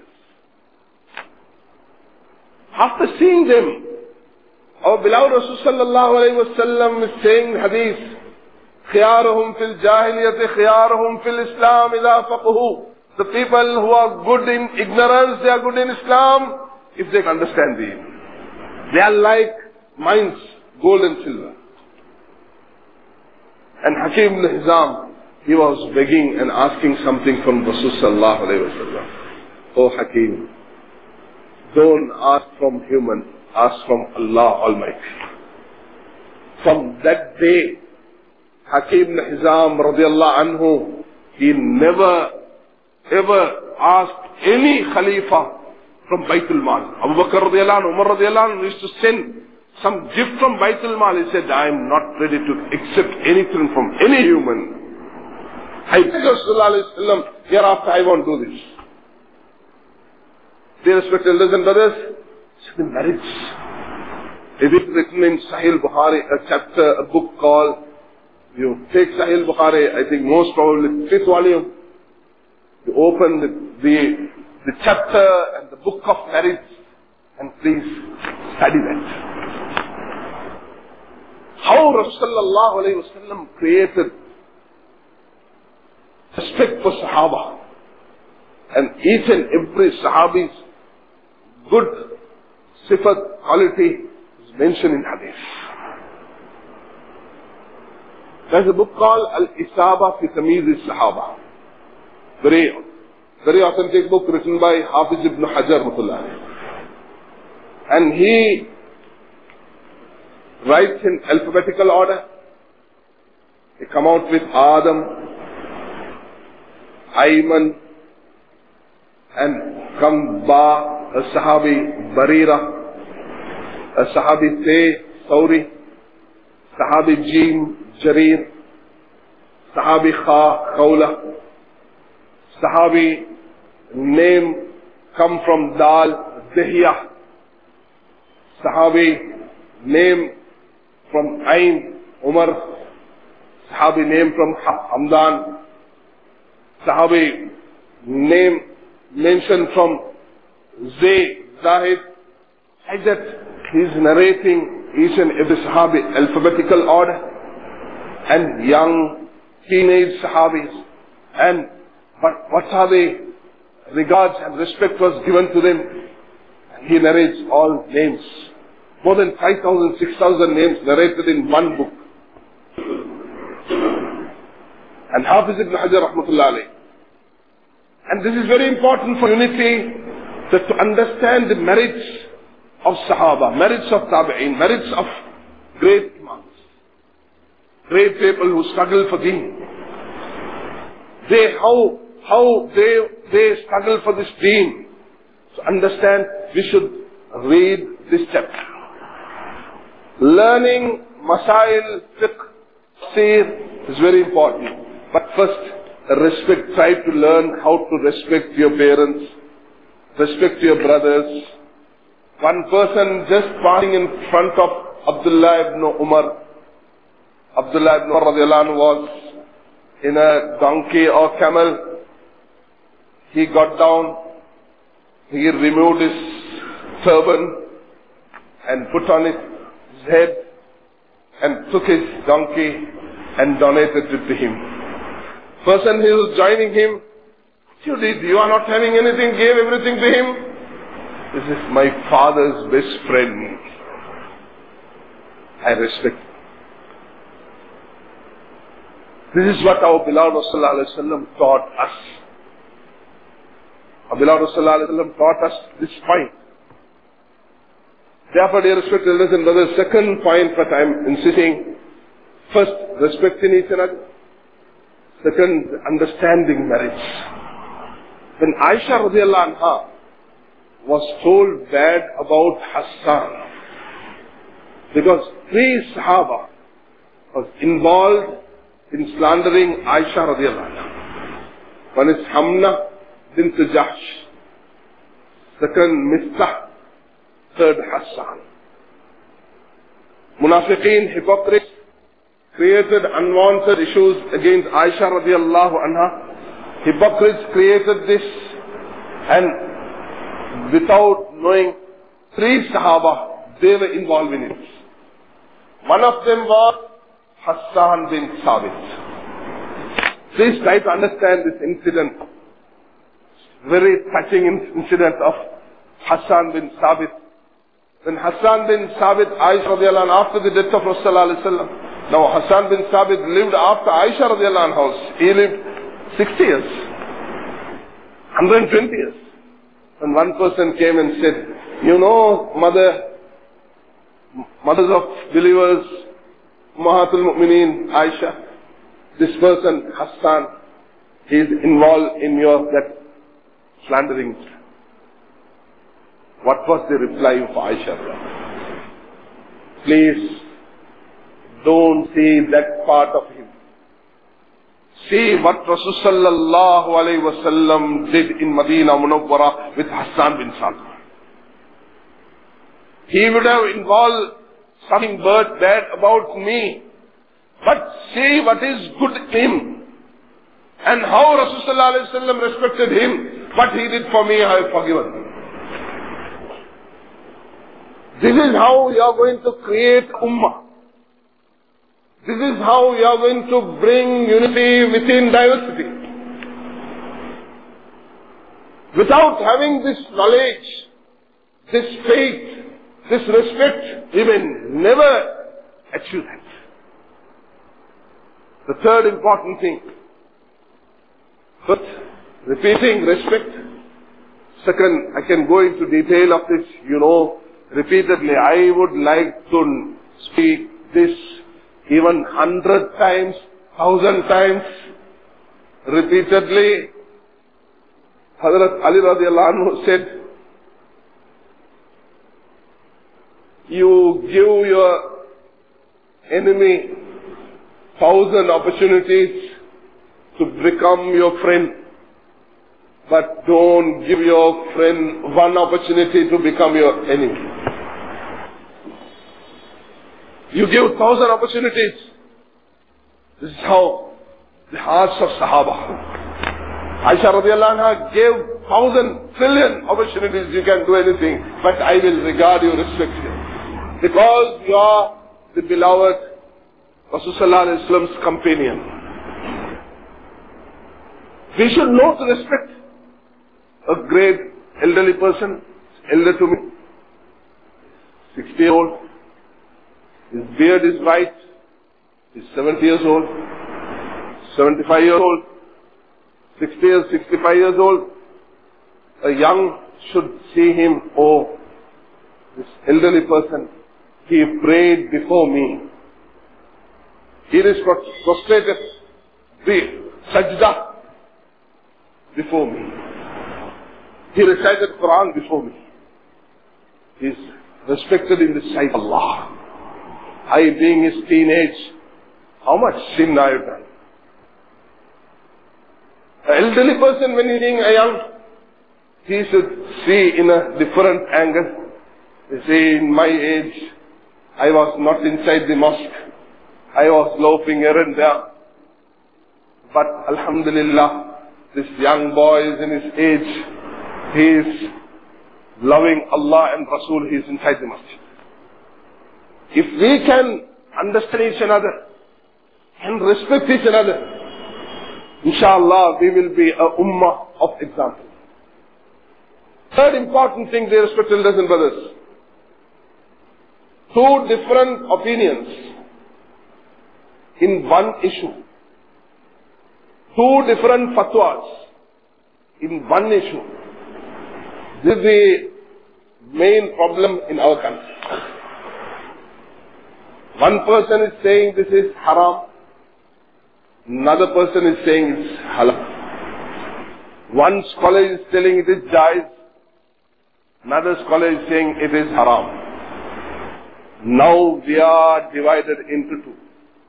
After seeing them, our beloved Rasul sallallahu alayhi wa sallam is saying hadith, خِيَارُهُمْ فِي الْجَاهِلِيَةِ خِيَارُهُمْ فِي الْإِسْلَامِ إِذَا فَقْهُوا. The people who are good in ignorance, they are good in Islam, if they can understand the They are like mines, gold and silver. And Hakim ibn Hizam, he was begging and asking something from Rasul sallallahu alayhi wa sallam. Oh Hakim, don't ask from human, ask from Allah Almighty. From that day, Hakim ibn Hizam radiallahu anhu, he never ever asked any Khalifa from Baitul Mal. Abu Bakr radiallahu anhu, Umar radiallahu anhu used to send some gift from Baitul Mal. He said, I am not ready to accept anything from any human. I beg Rasulullah, hereafter I won't do this. Dear respected elders and brothers, it's the marriage. It is written in Sahih Bukhari, a book called, you take Sahih Bukhari, I think most probably 5th volume, you open the chapter and the book of marriage, and please study that. How Rasulullah sallallahu alaihi wasallam created respect for Sahaba, and each and every Sahabi's good sifat quality is mentioned in Hadith. There's a book called Al-Isaba fi Tamyiz al-Sahaba. Very authentic book written by Hafiz ibn Hajar rahmatullah. And he writes in alphabetical order. He come out with Adam, Ayman, and come Ba, a Sahabi Barira, a Sahabi Te, Sauri, Sahabi Jim, Jarir, Sahabi Kha, Khawla, Sahabi name come from Dal, Dihya, Sahabi name from Ain, Umar, Sahabi name from Hamdan, Sahabi name mentioned from Zahid. Like that, he is narrating each and every Sahabi alphabetical order, and young teenage Sahabis, and what are the regards and respect was given to them. He narrates all names. More than 5,000, 6,000 names narrated in one book. And Hafiz ibn Hajar rahmatullah alayh. And this is very important for unity, that to understand the merits of Sahaba, merits of Tabi'een, merits of great Imams, great people who struggle for Deen. How they struggle for this Deen. To understand, we should read this chapter. Learning Masail, Fiqh, Tafsir is very important. But first, respect, try to learn how to respect your parents, respect your brothers. One person just passing in front of Abdullah ibn Umar. Abdullah ibn Umar radiallahu anhu was in a donkey or camel. He got down, he removed his turban and put on his head and took his donkey and donated it to him. Person who was joining him, you did, you are not having anything, gave everything to him. This is my father's best friend. I respect him. This is what our beloved Rasulullah taught us. Our beloved Rasulullah taught us this point. Therefore, dear respected elders and brothers, second point that I am insisting, first, respecting each other. Second, understanding marriage. When Aisha radiallahu anha was told bad about Hassan, because 3 Sahaba was involved in slandering Aisha radiallahu anha. One is Hamna bint Jahsh, second Mistah, third Hassan. Munafiqeen, hypocrites, created unwanted issues against Aisha radiallahu anha. Hypocrites created this, and without knowing, 3 Sahaba, they were involved in it. One of them was Hassan bin Thabit. Please try to understand this incident. Very touching incident of Hassan bin Thabit. When Hassan bin Thabit, Aisha radiallahu anha, after the death of Rasulullah, now Hassan bin Thabit lived after Aisha radiallahu anha. He lived 60 years, 120 years. When one person came and said, you know, mothers of believers, Ummahatul Mu'mineen, Aisha, this person, Hassan, he is involved in that slandering. What was the reply of Aisha? Please, don't see that part of him. See what Rasul sallallahu alayhi wa sallam did in Medina Munawwara with Hassan bin Sabit. He would have involved something bad about me. But see what is good in him. And how Rasul sallallahu alayhi wa sallam respected him. What he did for me, I have forgiven him. This is how you are going to create ummah. This is how you are going to bring unity within diversity. Without having this knowledge, this faith, this respect, we may never achieve that. The third important thing. First, repeating respect. Second, I can go into detail of this, repeatedly. I would like to speak this even 100 times, 1,000 times, repeatedly. Hazrat Ali radiallahu anhu said, you give your enemy 1,000 opportunities to become your friend, but don't give your friend one opportunity to become your enemy. You give 1,000 opportunities. This is how the hearts of Sahaba. Aisha radiallahu anha gave 1,000 trillion opportunities. You can do anything, but I will regard you, respect you, because you are the beloved Rasul sallallahu alayhi wa sallam's companion. We should know to respect a great elderly person, elder to me, 60-year-old. His beard is white. He's 70 years old, 75 years old, 60 years, 65 years old. A young should see him, oh, this elderly person, he prayed before me. He is prostrated, the sajda before me. He recited Quran before me. He is respected in the sight of Allah. I, being his teenage, how much sin I have done. An elderly person, when he is being a young, he should see in a different angle. They say, in my age, I was not inside the mosque. I was loafing here and there. But Alhamdulillah, this young boy is in his age. He is loving Allah and Rasul. He is inside the masjid. If we can understand each another and respect each other, inshallah, we will be a ummah of example. Third important thing, dear respected elders and brothers. Two different opinions in one issue. Two different fatwas in one issue. This is the main problem in our country. One person is saying this is haram. Another person is saying it's halal. One scholar is telling it is jaiz. Another scholar is saying it is haram. Now we are divided into two.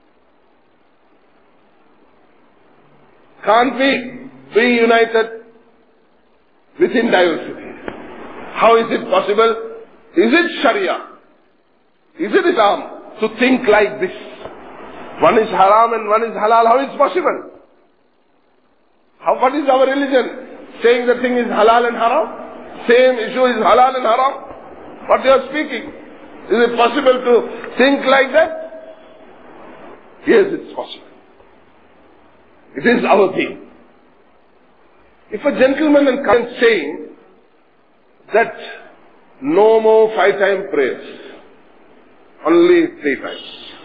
Can't we be united within diversity? How is it possible? Is it Sharia? Is it Islam to think like this? One is haram and one is halal. How is it possible? What is our religion? Saying the thing is halal and haram? Same issue is halal and haram? What you are speaking? Is it possible to think like that? Yes, it's possible. It is our thing. If a gentleman comes saying that no more 5-time prayers, only 3 times,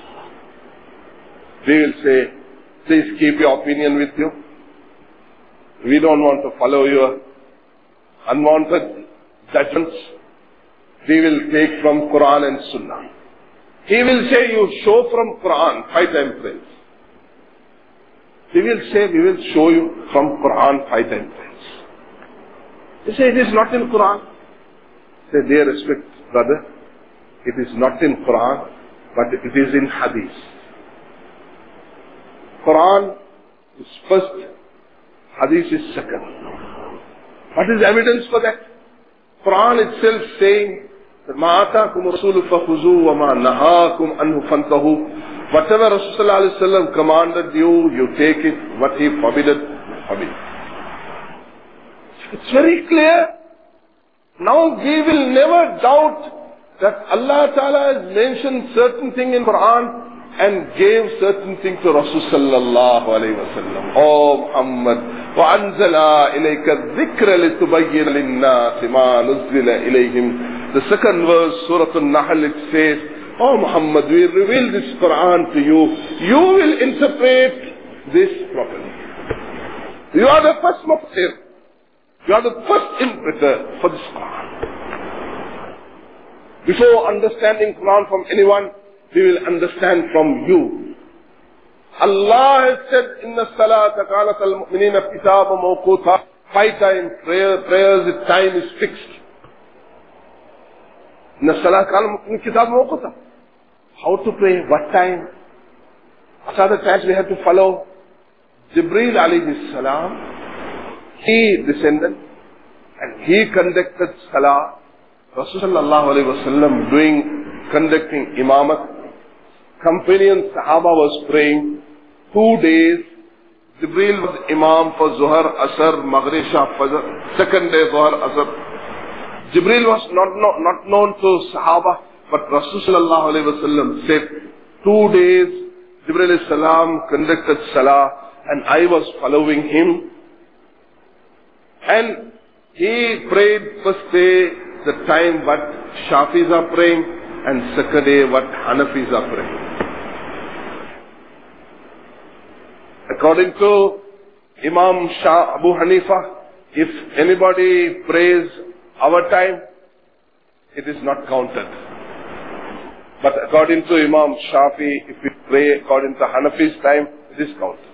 we will say, please keep your opinion with you. We don't want to follow your unwanted judgments. We will take from Quran and Sunnah. He will say, you show from Quran 5 times praise. He will say, we will show you from Quran 5 times praise. He say, it is not in Quran. Say, dear respect, brother, it is not in Quran, but it is in Hadith. Quran is first, Hadith is second. What is evidence for that? Quran itself saying, مَا آتَاكُمُ الرَّسُولُ فَخُذُوهُ وَمَا نَهَاكُمْ عَنْهُ فَانْتَهُوا. Whatever Rasulullah commanded you, you take it. What he forbidden, forbid. It's very clear. Now we will never doubt that Allah Ta'ala has mentioned certain thing in Quran and gave certain thing to Rasul sallallahu alayhi wa sallam. Oh Muhammad, وَأَنزَلَا إِلَيْكَ الذِّكْرَ لِتُبَيِّنَ لِلنَّاسِ مَا نُزِّلَ إِلَيْهِمْ. The second verse, Surah An-Nahl, it says, oh Muhammad, we reveal this Quran to you. You will interpret this properly. You are the first mufassir. You are the first interpreter for this Quran. Before understanding Quran from anyone, we will understand from you. Allah has said, Inna salata kanat al-mu'minina kitaba mawquta. 5 times prayers, the time is fixed. Inna salata kanat al-mu'minina kitaba mawquta. How to pray, what time? What are the times we have to follow? Jibreel alayhi salam, he descended and he conducted salah. Rasulullah sallallahu alayhi wa sallam conducting imamat. Companion Sahaba was praying 2 days. Jibreel was imam for Zuhar, Asr, Maghrib, Fajr. Second day Zuhar, Asr. Jibreel was not known to Sahaba, but Rasulullah sallallahu alayhi wa sallam said 2 days Jibreel alayhi salam conducted salah and I was following him. And he prayed first day the time what Shafis are praying and second day what Hanafis are praying. According to Imam Abu Hanifa, if anybody prays our time, it is not counted. But according to Imam Shafi, if we pray according to Hanafi's time, it is counted.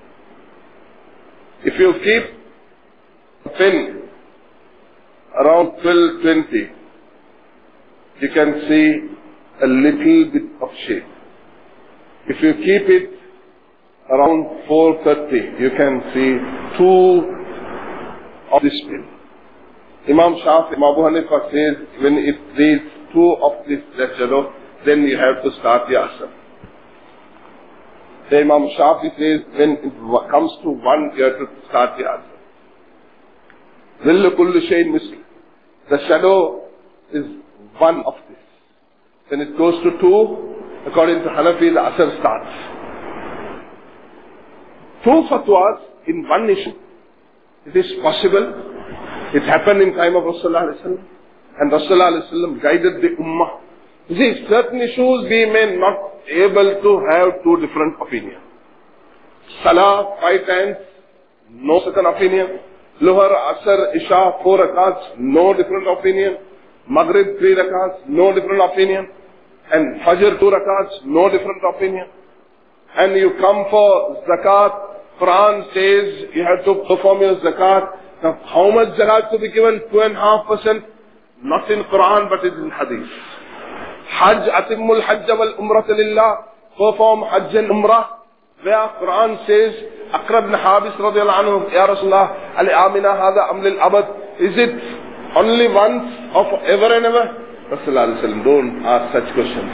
If you keep a pin around 12:20, you can see a little bit of shape. If you keep it around 4:30, you can see 2 of this pin. Imam Shafi, Abu Hanifa says, when it reads 2 of this shadow, then you have to start the Asr. The Imam Shafi says, when it comes to 1, you have to start the Asr. Zillu kullu shayin misli. The shadow is 1 of this. When it goes to 2, according to Hanafi, the Asr starts. 2 fatwas in 1 issue. It is possible. It happened in time of Rasulullah ﷺ, and Rasulullah ﷺ guided the Ummah. You see, certain issues we may not able to have 2 different opinions. Salah 5 times, no second opinion. Luhar, Asr, Isha 4 rakats, no different opinion. Maghrib 3 rakats, no different opinion. And Fajr 2 rakats, no different opinion. And you come for zakat. Quran says you have to perform your zakat. Now, how much zakat to be given? 2.5%. Not in Quran, but it is in Hadith. Hajj, atimmul hajj wal umrata lillah. Perform hajj and umrah. Where Quran says, Aqra ibn Habis radiyallahu anhu, Ya Rasulullah, al-amina hadha amlil abad. Is it only once or forever and ever? Rasulullah don't ask such questions.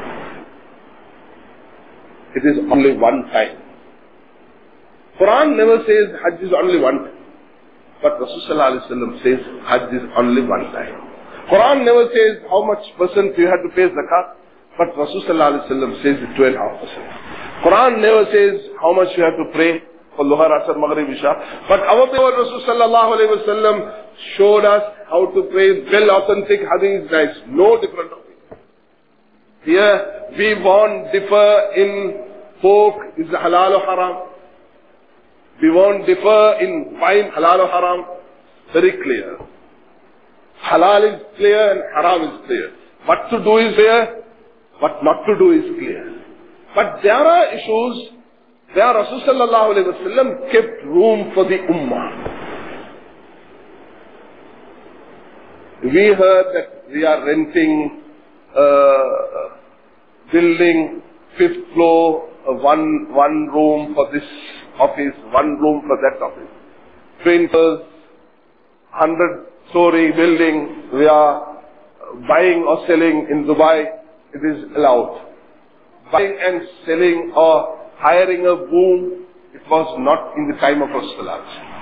It is only one time. Quran never says Hajj is only one time. But Rasulullah says Hajj is only one time. Quran never says how much percent you have to pay zakat. But Rasulullah says 12.5%. Quran never says how much you have to pray for Luhar, Asr, Maghrib, Isha. But our Prophet Rasulullah showed us how to pray. Well authentic hadith, there is no different opinion. Here we won't differ in pork, is halal or haram. We won't differ in wine, halal or haram. Very clear. Halal is clear and haram is clear. What to do is clear. What not to do is clear. But there are issues where Rasulullah sallallahu alaihi wasallam kept room for the ummah. We heard that we are renting a building, 5th floor, one room for this office, one room for that office. Printers, 100-story building, we are buying or selling in Dubai, it is allowed. Buying and selling or hiring a boom, it was not in the time of Rasulullah.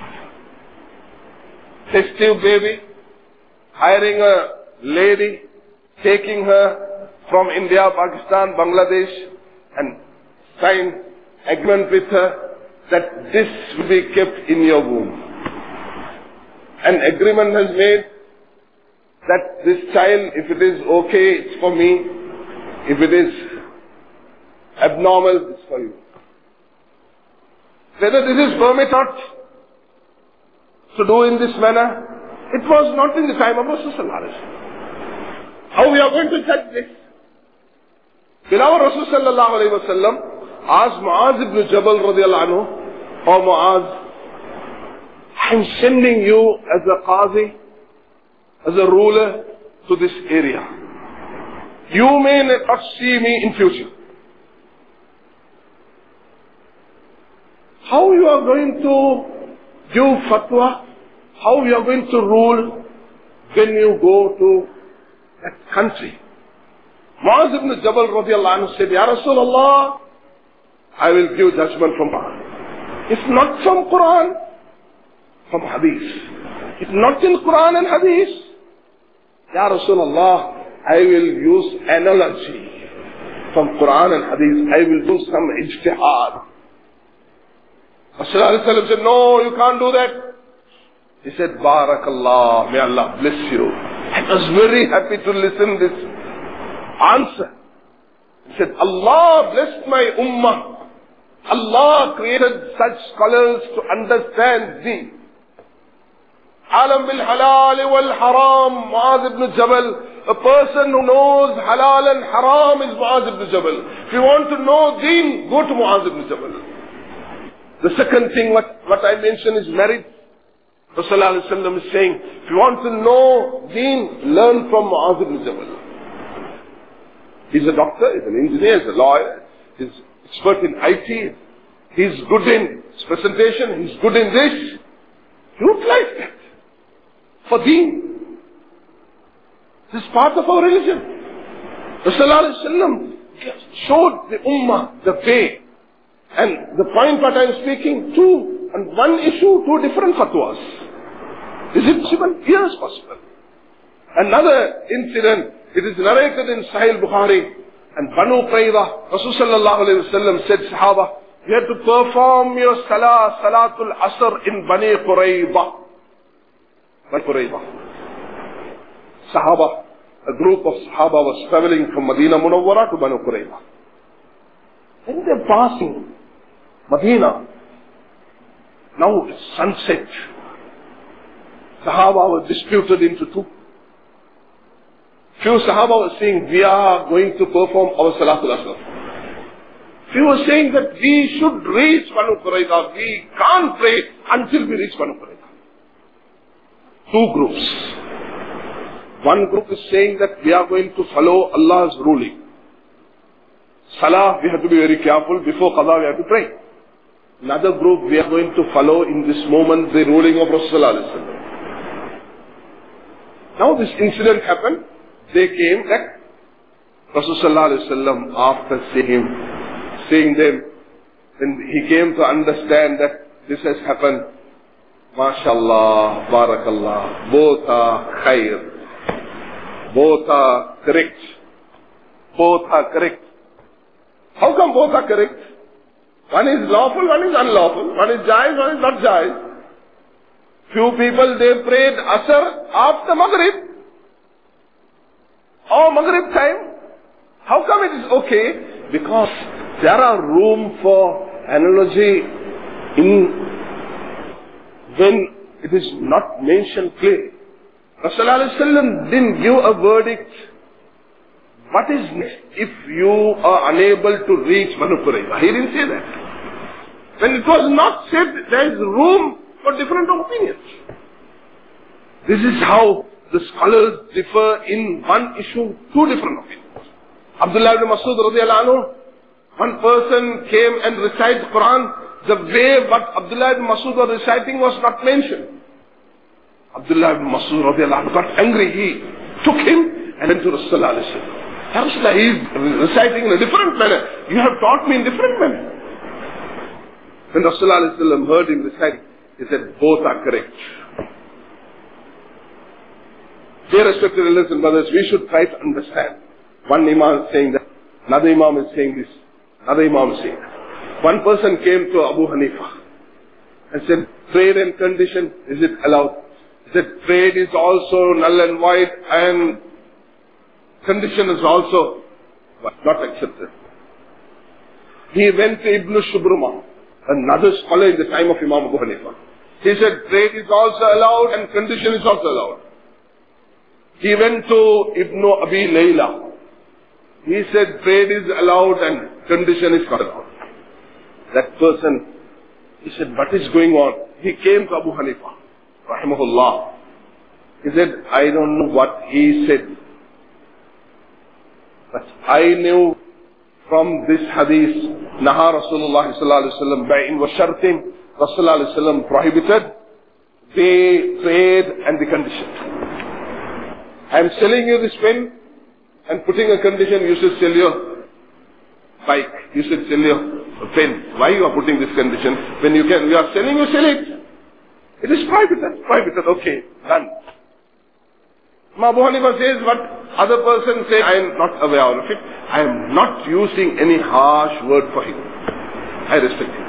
Festive baby, hiring a lady, taking her from India, Pakistan, Bangladesh, and sign agreement with her that this will be kept in your womb. An agreement has made that this child, if it is okay, it's for me. If it is abnormal, it's for you. Whether this is permitted to do in this manner, it was not in the time of Rasulullah. How we are going to judge this? Beloved Rasulullah asked Muaz ibn Jabal radiallahu anhu, "O Muaz, I'm sending you as a qazi, as a ruler to this area. You may not see me in future. How you are going to give fatwa? How you are going to rule when you go to that country?" Muaz ibn Jabal radiallahu anhu said, "Ya Rasulullah, I will give judgment from Quran. If not from Quran, from Hadith. If not in Quran and Hadith, Ya Rasulullah, I will use analogy from Quran and Hadith. I will do some ijtihad." Rasulullah said, "No, you can't do that." He said, "Barakallah, may Allah bless you." I was very happy to listen to this answer. He said, "Allah blessed my ummah. Allah created such scholars to understand thee. Alam bil halal wal haram, Muaz ibn Jabal. A person who knows halal and haram is Muaz ibn Jabal. If you want to know deen, go to Muaz ibn Jabal." The second thing what I mentioned is marriage. Rasulullah is saying, if you want to know deen, learn from Muaz ibn Jabal. He's a doctor, he's an engineer, he's a lawyer, he's expert in IT, he's good in his presentation, he's good in this. Utilize that for deen. This is part of our religion. Rasulullah showed the ummah the way. And the point what I am speaking, two, and one issue, two different fatwas. Is it possible? Yes, possible. Another incident, it is narrated in Sahih Bukhari, and Banu Qurayza, Rasulullah sallallahu alaihi wasallam said, Sahaba, you have to perform your Salatul Asr in Bani Qurayza. Bani Qurayza. Sahaba, a group of Sahaba was traveling from Medina Munawwara to Bani Qurayza. When they're passing Medina, now it's sunset. Sahaba were disputed into two. Few Sahaba were saying, we are going to perform our Salatul Asr. Few were saying that we should reach Banu Qurayza. We can't pray until we reach Banu Qurayza. Two groups. One group is saying that we are going to follow Allah's ruling. Salah, we have to be very careful. Before Qadha, we have to pray. Another group, we are going to follow in this moment the ruling of Rasulullah. Now this incident happened. They came that Rasulullah after seeing them, when he came to understand that this has happened, MashaAllah, Barakallah, both are khair, both are correct, both are correct. How come both are correct? One is lawful, one is unlawful, one is jaiz, one is not jaiz. Few people, they prayed Asr after Maghrib, or Maghrib time. How come it is okay? Because there are room for analogy when it is not mentioned clearly. Rasulullah didn't give a verdict what is next if you are unable to reach Banu Qurayza? He didn't say that. When it was not said, there is room for different opinions. This is how the scholars differ in one issue, two different opinions. Abdullah ibn Masud radiallahu anhu, one person came and recited the Quran. The way what Abdullah ibn Masud was reciting was not mentioned. Abdullah ibn Masud radiallahu anhu got angry. He took him and went to Rasulullah alayhi wasallam. Ya Rasulullah, he is reciting in a different manner. You have taught me in different manner. When Rasulullah alayhi wasallam heard him reciting, he said, both are correct. Dear respected elders and brothers, we should try to understand. One imam is saying that, another imam is saying this, another imam is saying that. One person came to Abu Hanifa and said, trade and condition, is it allowed? He said, trade is also null and void and condition is also not accepted. He went to Ibn Shubruma, another scholar in the time of Imam Abu Hanifa. He said, trade is also allowed and condition is also allowed. He went to Ibn Abi Layla. He said, trade is allowed and condition is not allowed. That person, he said, what is going on? He came to Abu Hanifa, rahimahullah. He said, I don't know what he said, but I knew from this hadith, Naha Rasulullah sallallahu alaihi wasallam ba'in wa shartin, Rasulullah sallallahu alaihi wasallam prohibited the trade and the condition. I am selling you this pen and putting a condition, you should sell your bike, you should sell your pen. Why you are putting this condition? When you can, we are selling, you sell it. It is prohibited, okay, done. Abu Hanifa says what other person say, I am not aware of it. I am not using any harsh word for him. I respect him.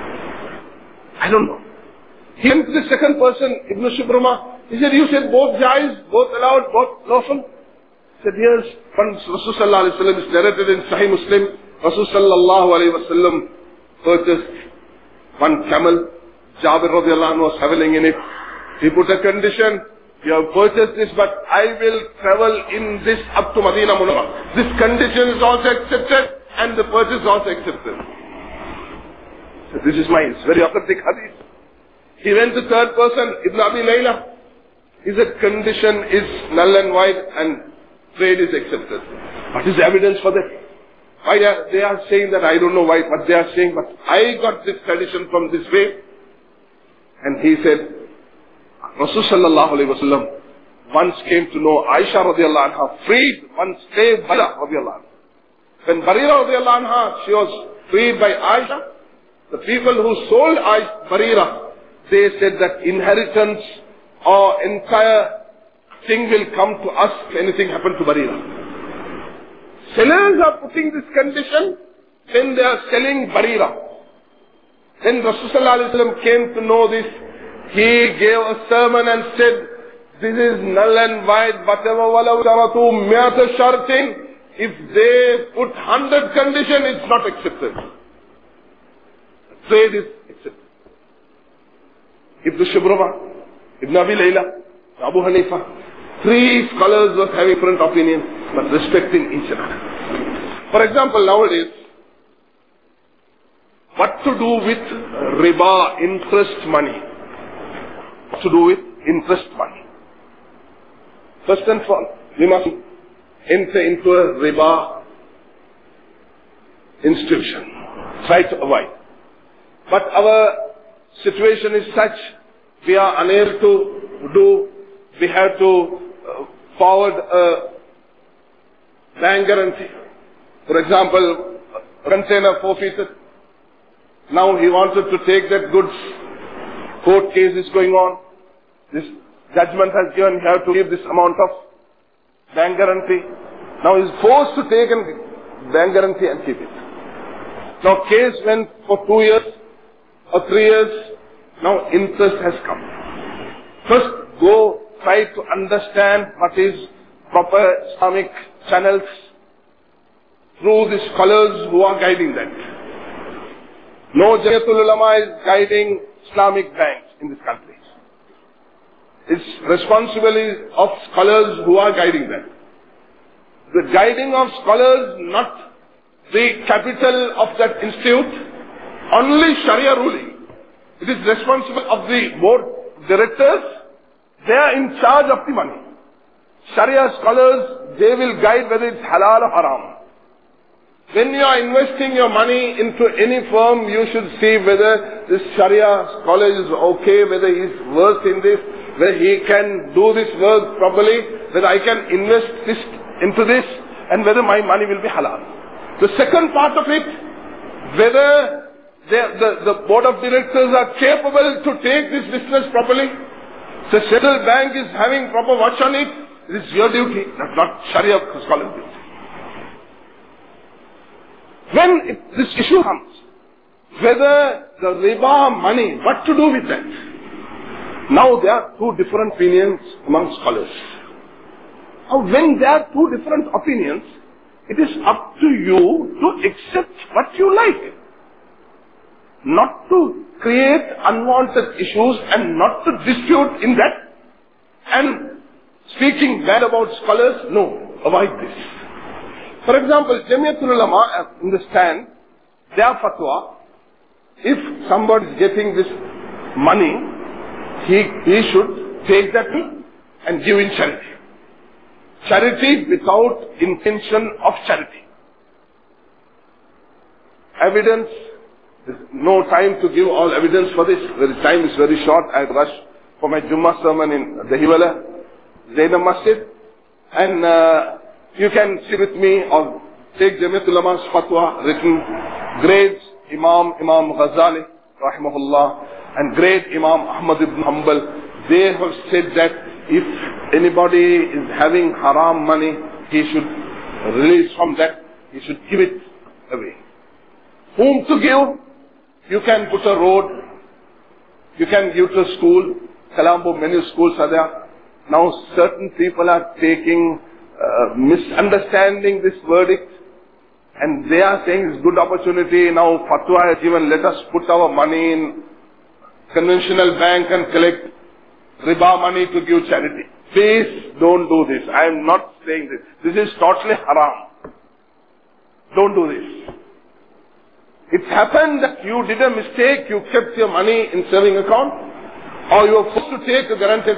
I don't know. He went to the second person, Ibn Shubruma. He said, you said both jais, both allowed, both lawful. He said, yes. When Rasul sallallahu alayhi wa sallam is narrated in Sahih Muslim, Rasul sallallahu alayhi wa sallam purchased one camel. Jabir radiallahu anhu was traveling in it. He put a condition, you have purchased this, but I will travel in this up to Madinah Munawwarah. This condition is also accepted and the purchase is also accepted. So this is mine. It's very authentic hadith. He went to third person, Ibn Abi Layla. He said condition is null and void and trade is accepted. What is the evidence for that? Why they are saying that? I don't know why, what they are saying, but I got this tradition from this way. And he said, Rasul sallallahu alayhi wa sallam once came to know Aisha radiallahu anha freed one slave, Barira radiallahu anha. When Barira radiallahu anha, she was freed by Aisha, the people who sold Barira, they said that inheritance or entire thing will come to us if anything happened to Barira. Sellers are putting this condition when they are selling Barira. When Rasulullah came to know this, he gave a sermon and said, this is null and void, whatever walaw sharatu mi'ata shartin, if they put 100 condition, it's not accepted. Trade is accepted. Ibn Shubruma, Ibn Abi Layla, Abu Hanifa, three scholars were having different opinions, but respecting each other. For example, nowadays, what to do with riba, interest money? What to do with interest money? First and foremost, we must enter into a riba institution. Try to avoid. But our situation is such, we are unable to do, we have to forward a bank guarantee. For example, a container forfeited. Now he wanted to take that goods. Court case is going on. This judgment has given, he have to give this amount of bank guarantee. Now he is forced to take a bank guarantee and keep it. Now case went for 2 years or 3 years. Now interest has come. First go try to understand what is proper Islamic channels through the scholars who are guiding that. No Jamiatul Ulama is guiding Islamic banks in this country. It's responsibility of scholars who are guiding them. the guiding of scholars, not the capital of that institute, only Sharia ruling. It is responsible of the board directors. They are in charge of the money. Sharia scholars, they will guide whether it's halal or haram. When you are investing your money into any firm, you should see whether this Sharia scholar is okay, whether he is versed in this, whether he can do this work properly, whether I can invest this into this, and whether my money will be halal. The second part of it, whether the board of directors are capable to take this business properly. The central bank is having proper watch on it. It is your duty, not Sharia scholar's duty. When this issue comes, whether the riba money, what to do with that? Now there are two different opinions among scholars. Now when there are two different opinions, it is up to you to accept what you like. Not to create unwanted issues and not to dispute in that. And speaking bad about scholars, no, avoid this. For example, Jamiatul Ulama understand their fatwa. If somebody is getting this money, he should take that and give in charity. Charity without intention of charity. Evidence, there's no time to give all evidence for this. The time is very short. I rush for my Jummah sermon in Dahiwala, Zainab Masjid. And you can sit with me or take Jamiatul Ulama's fatwa written. Great Imam Ghazali, rahimahullah, and great Imam Ahmad ibn Hanbal, they have said that if anybody is having haram money, he should release from that, he should give it away. Whom to give? You can put a road, you can give to a school. Colombo, many schools are there. Now certain people are taking, misunderstanding this verdict, and they are saying it's good opportunity. Now fatwa has given, let us put our money in conventional bank and collect riba money to give charity. Please don't do this. I am not saying this. This is totally haram. Don't do this. It happened that you did a mistake, you kept your money in saving account, or you were forced to take a guarantee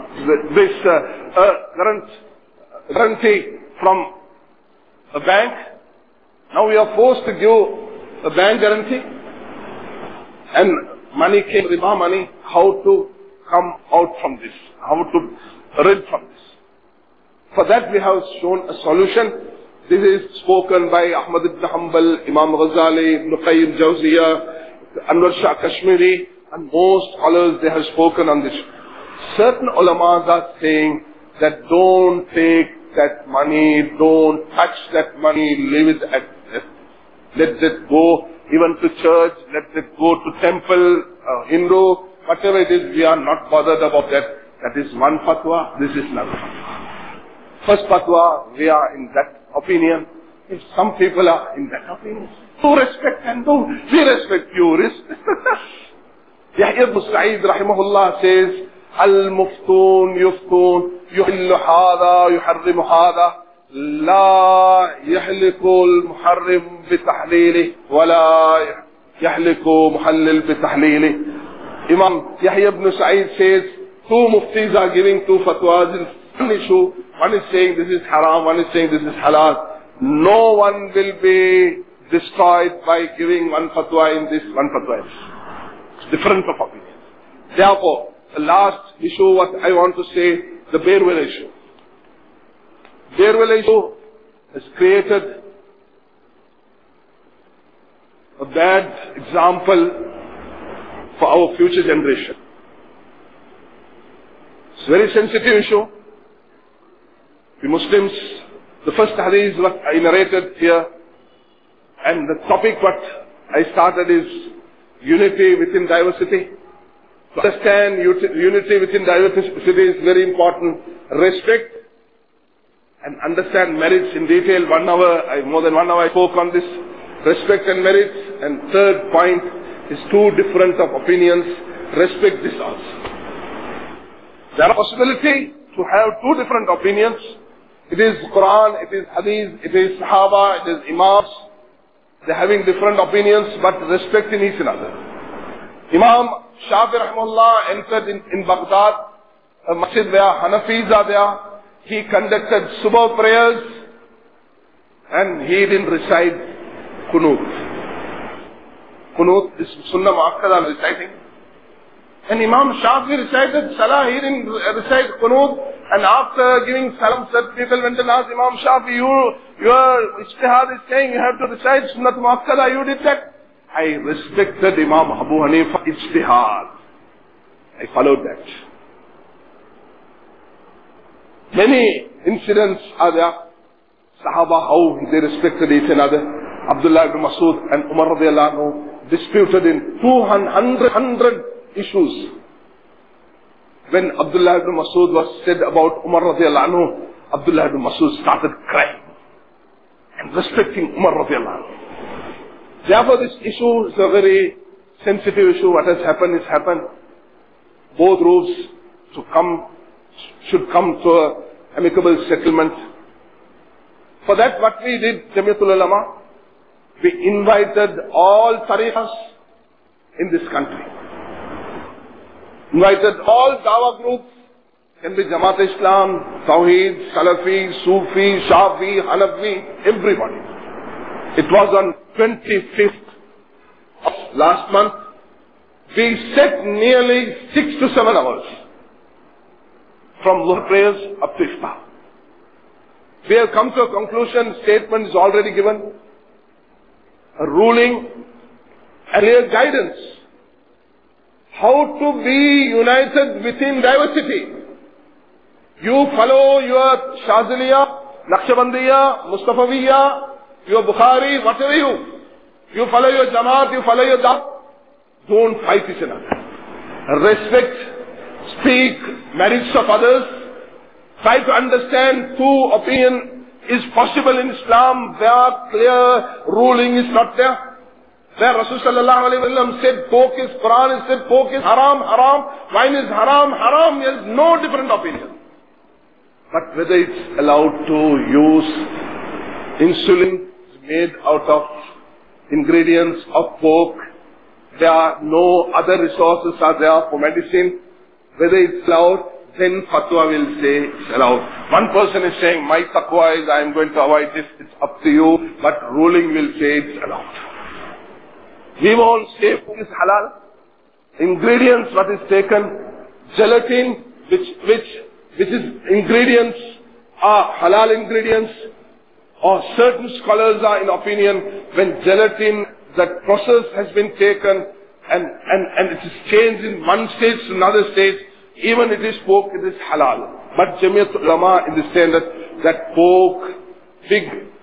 from a bank. Now we are forced to give a bank guarantee, and money came, riba money. How to come out from this? How to rid from this? For that we have shown a solution. This is spoken by Ahmad ibn Hanbal, Imam Ghazali, Ibn Qayyim Jawziyah, Anwar Shah Kashmiri, and most scholars, they have spoken on this. Certain ulamas are saying that don't take that money, don't touch that money, leave it at rest. Let it go even to church, let it go to temple, Hindu, whatever it is, we are not bothered about that. That is one fatwa, this is another fatwa. First fatwa, we are in that opinion. If some people are in that opinion, do respect and do. We respect you, respect us. Yahya ibn Sa'id rahimahullah says, Al-Muftun yuftun, yuhillu hada, yuharrimu hada, la yahliku al-muharrim bitahlili, wa la yahliku muhallil bitahlili. Imam Yahya ibn Sa'id says, two muftis are giving two fatwas in one issue. One is saying this is haram, one is saying this is halal. No one will be destroyed by giving one fatwa in this, one fatwa in this. It's different of opinions. Therefore, the last issue what I want to say, the Barewell issue. Barewell issue has created a bad example for our future generation. It's a very sensitive issue. The Muslims, the first hadith what I narrated here, and the topic what I started is unity within diversity. To understand unity within diversity is very important. Respect and understand merits in detail. More than 1 hour I spoke on this. Respect and merits. And third point is two different of opinions. Respect this also. There are possibility to have two different opinions It is Quran, it is Hadith, it is Sahaba, it is Imams. They are having different opinions, but respecting each another. Imam Shafi rahimahullah entered in Baghdad, a masjid where Hanafis are there. He conducted Subh prayers and he didn't recite Qunut. Qunut is Sunnah Mu'akkada reciting. And Imam Shafi recited Salah, he didn't recite Qunut. And after giving Salam, said people went and asked Imam Shafi, your ijtihad is saying you have to recite Sunnah Mu'akkada, you did that. I respected Imam Abu Hanifa ijtihad. I followed that. Many incidents are there. Sahaba, how they respected each another. Abdullah ibn Masud and Umar radiallahu anhu disputed in 200 issues. When Abdullah ibn Masud was said about Umar radiallahu anhu, Abdullah ibn Masud started crying and respecting Umar radiallahu anhu. Therefore this issue is a very sensitive issue. What has happened is happened. Both groups should come to an amicable settlement. For that what we did, Jamiatul Ulama, we invited all tariqas in this country. Invited all Dawah groups, can be Jamaat Islam, Tawheed, Salafi, Sufi, Shafi, Hanafi, everybody. It was on 25th of last month. We sat nearly 6 to 7 hours from Dhuhr prayers up to Iftar. We have come to a conclusion, statement is already given, a ruling, a real guidance. How to be united within diversity. You follow your Shaziliya, Naqshbandiya, Mustafawiya, your Bukhari, whatever you follow your Jamaat, you follow your Dawah. Don't fight each other. Respect, speak merits of others. Try to understand two opinion is possible in Islam where clear ruling is not there. Where Rasul sallallahu alayhi wa sallam said pork is, Quran is said pork is haram, haram, wine is haram, haram, there is no different opinion. But whether it's allowed to use insulin made out of ingredients of pork, there are no other resources are there for medicine, whether it's allowed, then fatwa will say it's allowed. One person is saying, my taqwa is I am going to avoid this, it's up to you, but ruling will say it's allowed. We won't say food is halal. Ingredients, what is taken, gelatin, which is ingredients are halal ingredients, or certain scholars are in opinion when gelatin, that process has been taken and it is changed in one stage to another stage, even it is pork, it is halal. But Jamiat Ulama understand that pork, pig,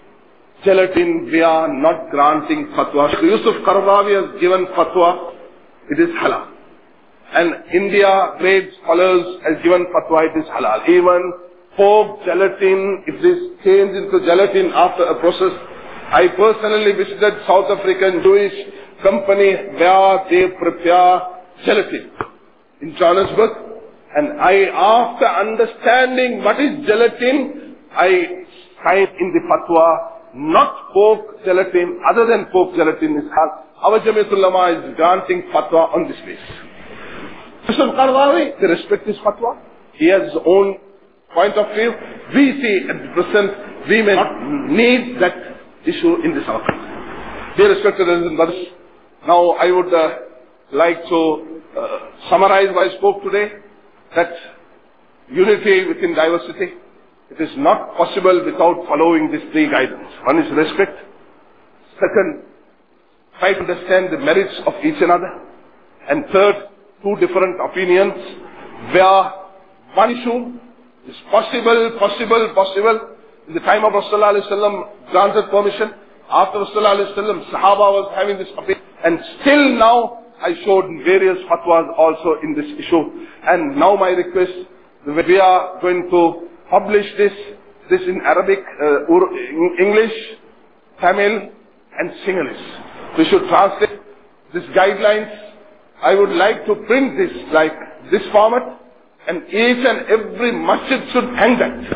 gelatin, we are not granting fatwa. Yusuf Qaradawi has given fatwa, it is halal. And India, great scholars, has given fatwa, it is halal. Even pork, gelatin, if this change into gelatin after a process. I personally visited South African Jewish company where they prepare gelatin in Johannesburg. And after understanding what is gelatin, I find in the fatwa, not pork gelatin, other than pork gelatin is halal. Our Jamiatul Ulama is granting fatwa on this basis. Yusuf Qaradawi, they respect this fatwa. He has his own point of view. We see at the present, we may not need that issue in this hour. Dear respected brothers, now I would like to summarize what I spoke today, that unity within diversity, it is not possible without following these three guidance. One is respect. Second, try to understand the merits of each another. And third, two different opinions where one issue is possible. In the time of Rasulullah sallallahu alaihi wasallam granted permission. After Rasulullah sallallahu alaihi wasallam, Sahaba was having this opinion. And still now, I showed various fatwas also in this issue. And now my request, we are going to publish this in Arabic, English, Tamil and Sinhalese. We should translate these guidelines. I would like to print this like this format, and each and every masjid should hang that.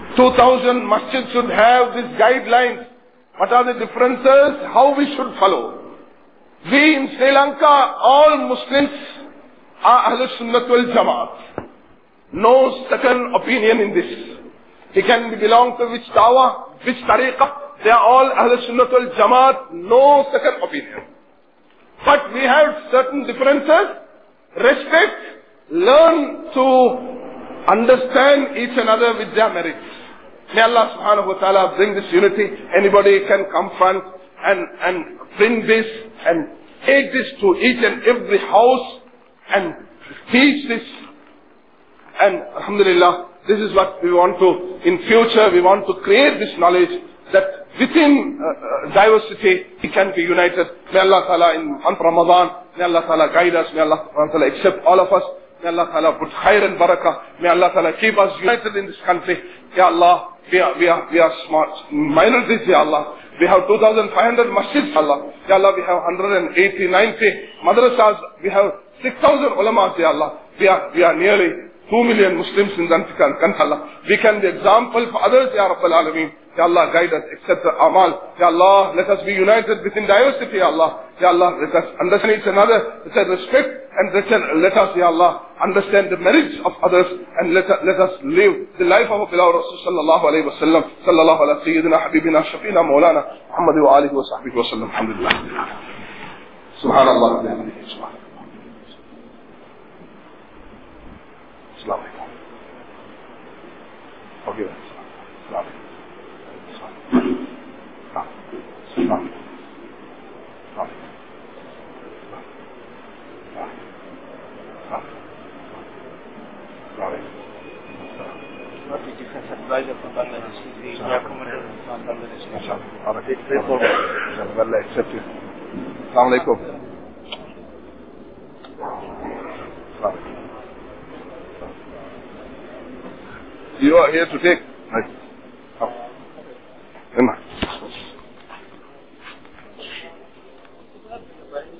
2,000 masjids should have these guidelines. What are the differences? How we should follow? We in Sri Lanka, all Muslims are Ahlul Sunnat wal Jamaat. No second opinion in this. He can belong to which dawah, which tariqah. They are all Ahlul Sunnat wal Jamaat. No second opinion. But we have certain differences. Respect. Learn to understand each another with their merits. May Allah subhanahu wa ta'ala bring this unity. Anybody can come front and bring this and take this to each and every house and teach this. And alhamdulillah, this is what we want to, in future we want to create this knowledge that within diversity we can be united. May Allah ta'ala in month Ramadan, may Allah ta'ala guide us, may Allah ta'ala accept all of us. May Allah ta'ala put khair and barakah. May Allah ta'ala keep us united in this country. Ya Allah, we are smart minorities, Ya Allah. We have 2,500 masjids, Ya Allah. Ya Allah, we have 180, 90 madrasas. We have 6,000 ulamas, Ya Allah. We are nearly 2 million Muslims in the country, Allah. We can be example for others, Ya Rabbal Alameen. Ya Allah, guide us, accept our amal. Ya Allah, let us be united within diversity, Ya Allah. Ya Allah, let us understand each another, let us respect, and let us, Ya Allah, understand the merits of others, and let us live the life of our beloved Rasul sallallahu alayhi wa sallam, sallallahu ala sayyidina habibina shafina maulana Muhammad wa alihi wa sahbihi wa sallam. Alhamdulillah. Subhanallah. Assalamu alaikum. Forgive us. Assalamu alaikum. What the defense advisor from Bangladesh is the recommended from Bangladesh. Allah accept you. Assalamu alaikum. You are here to take. Right.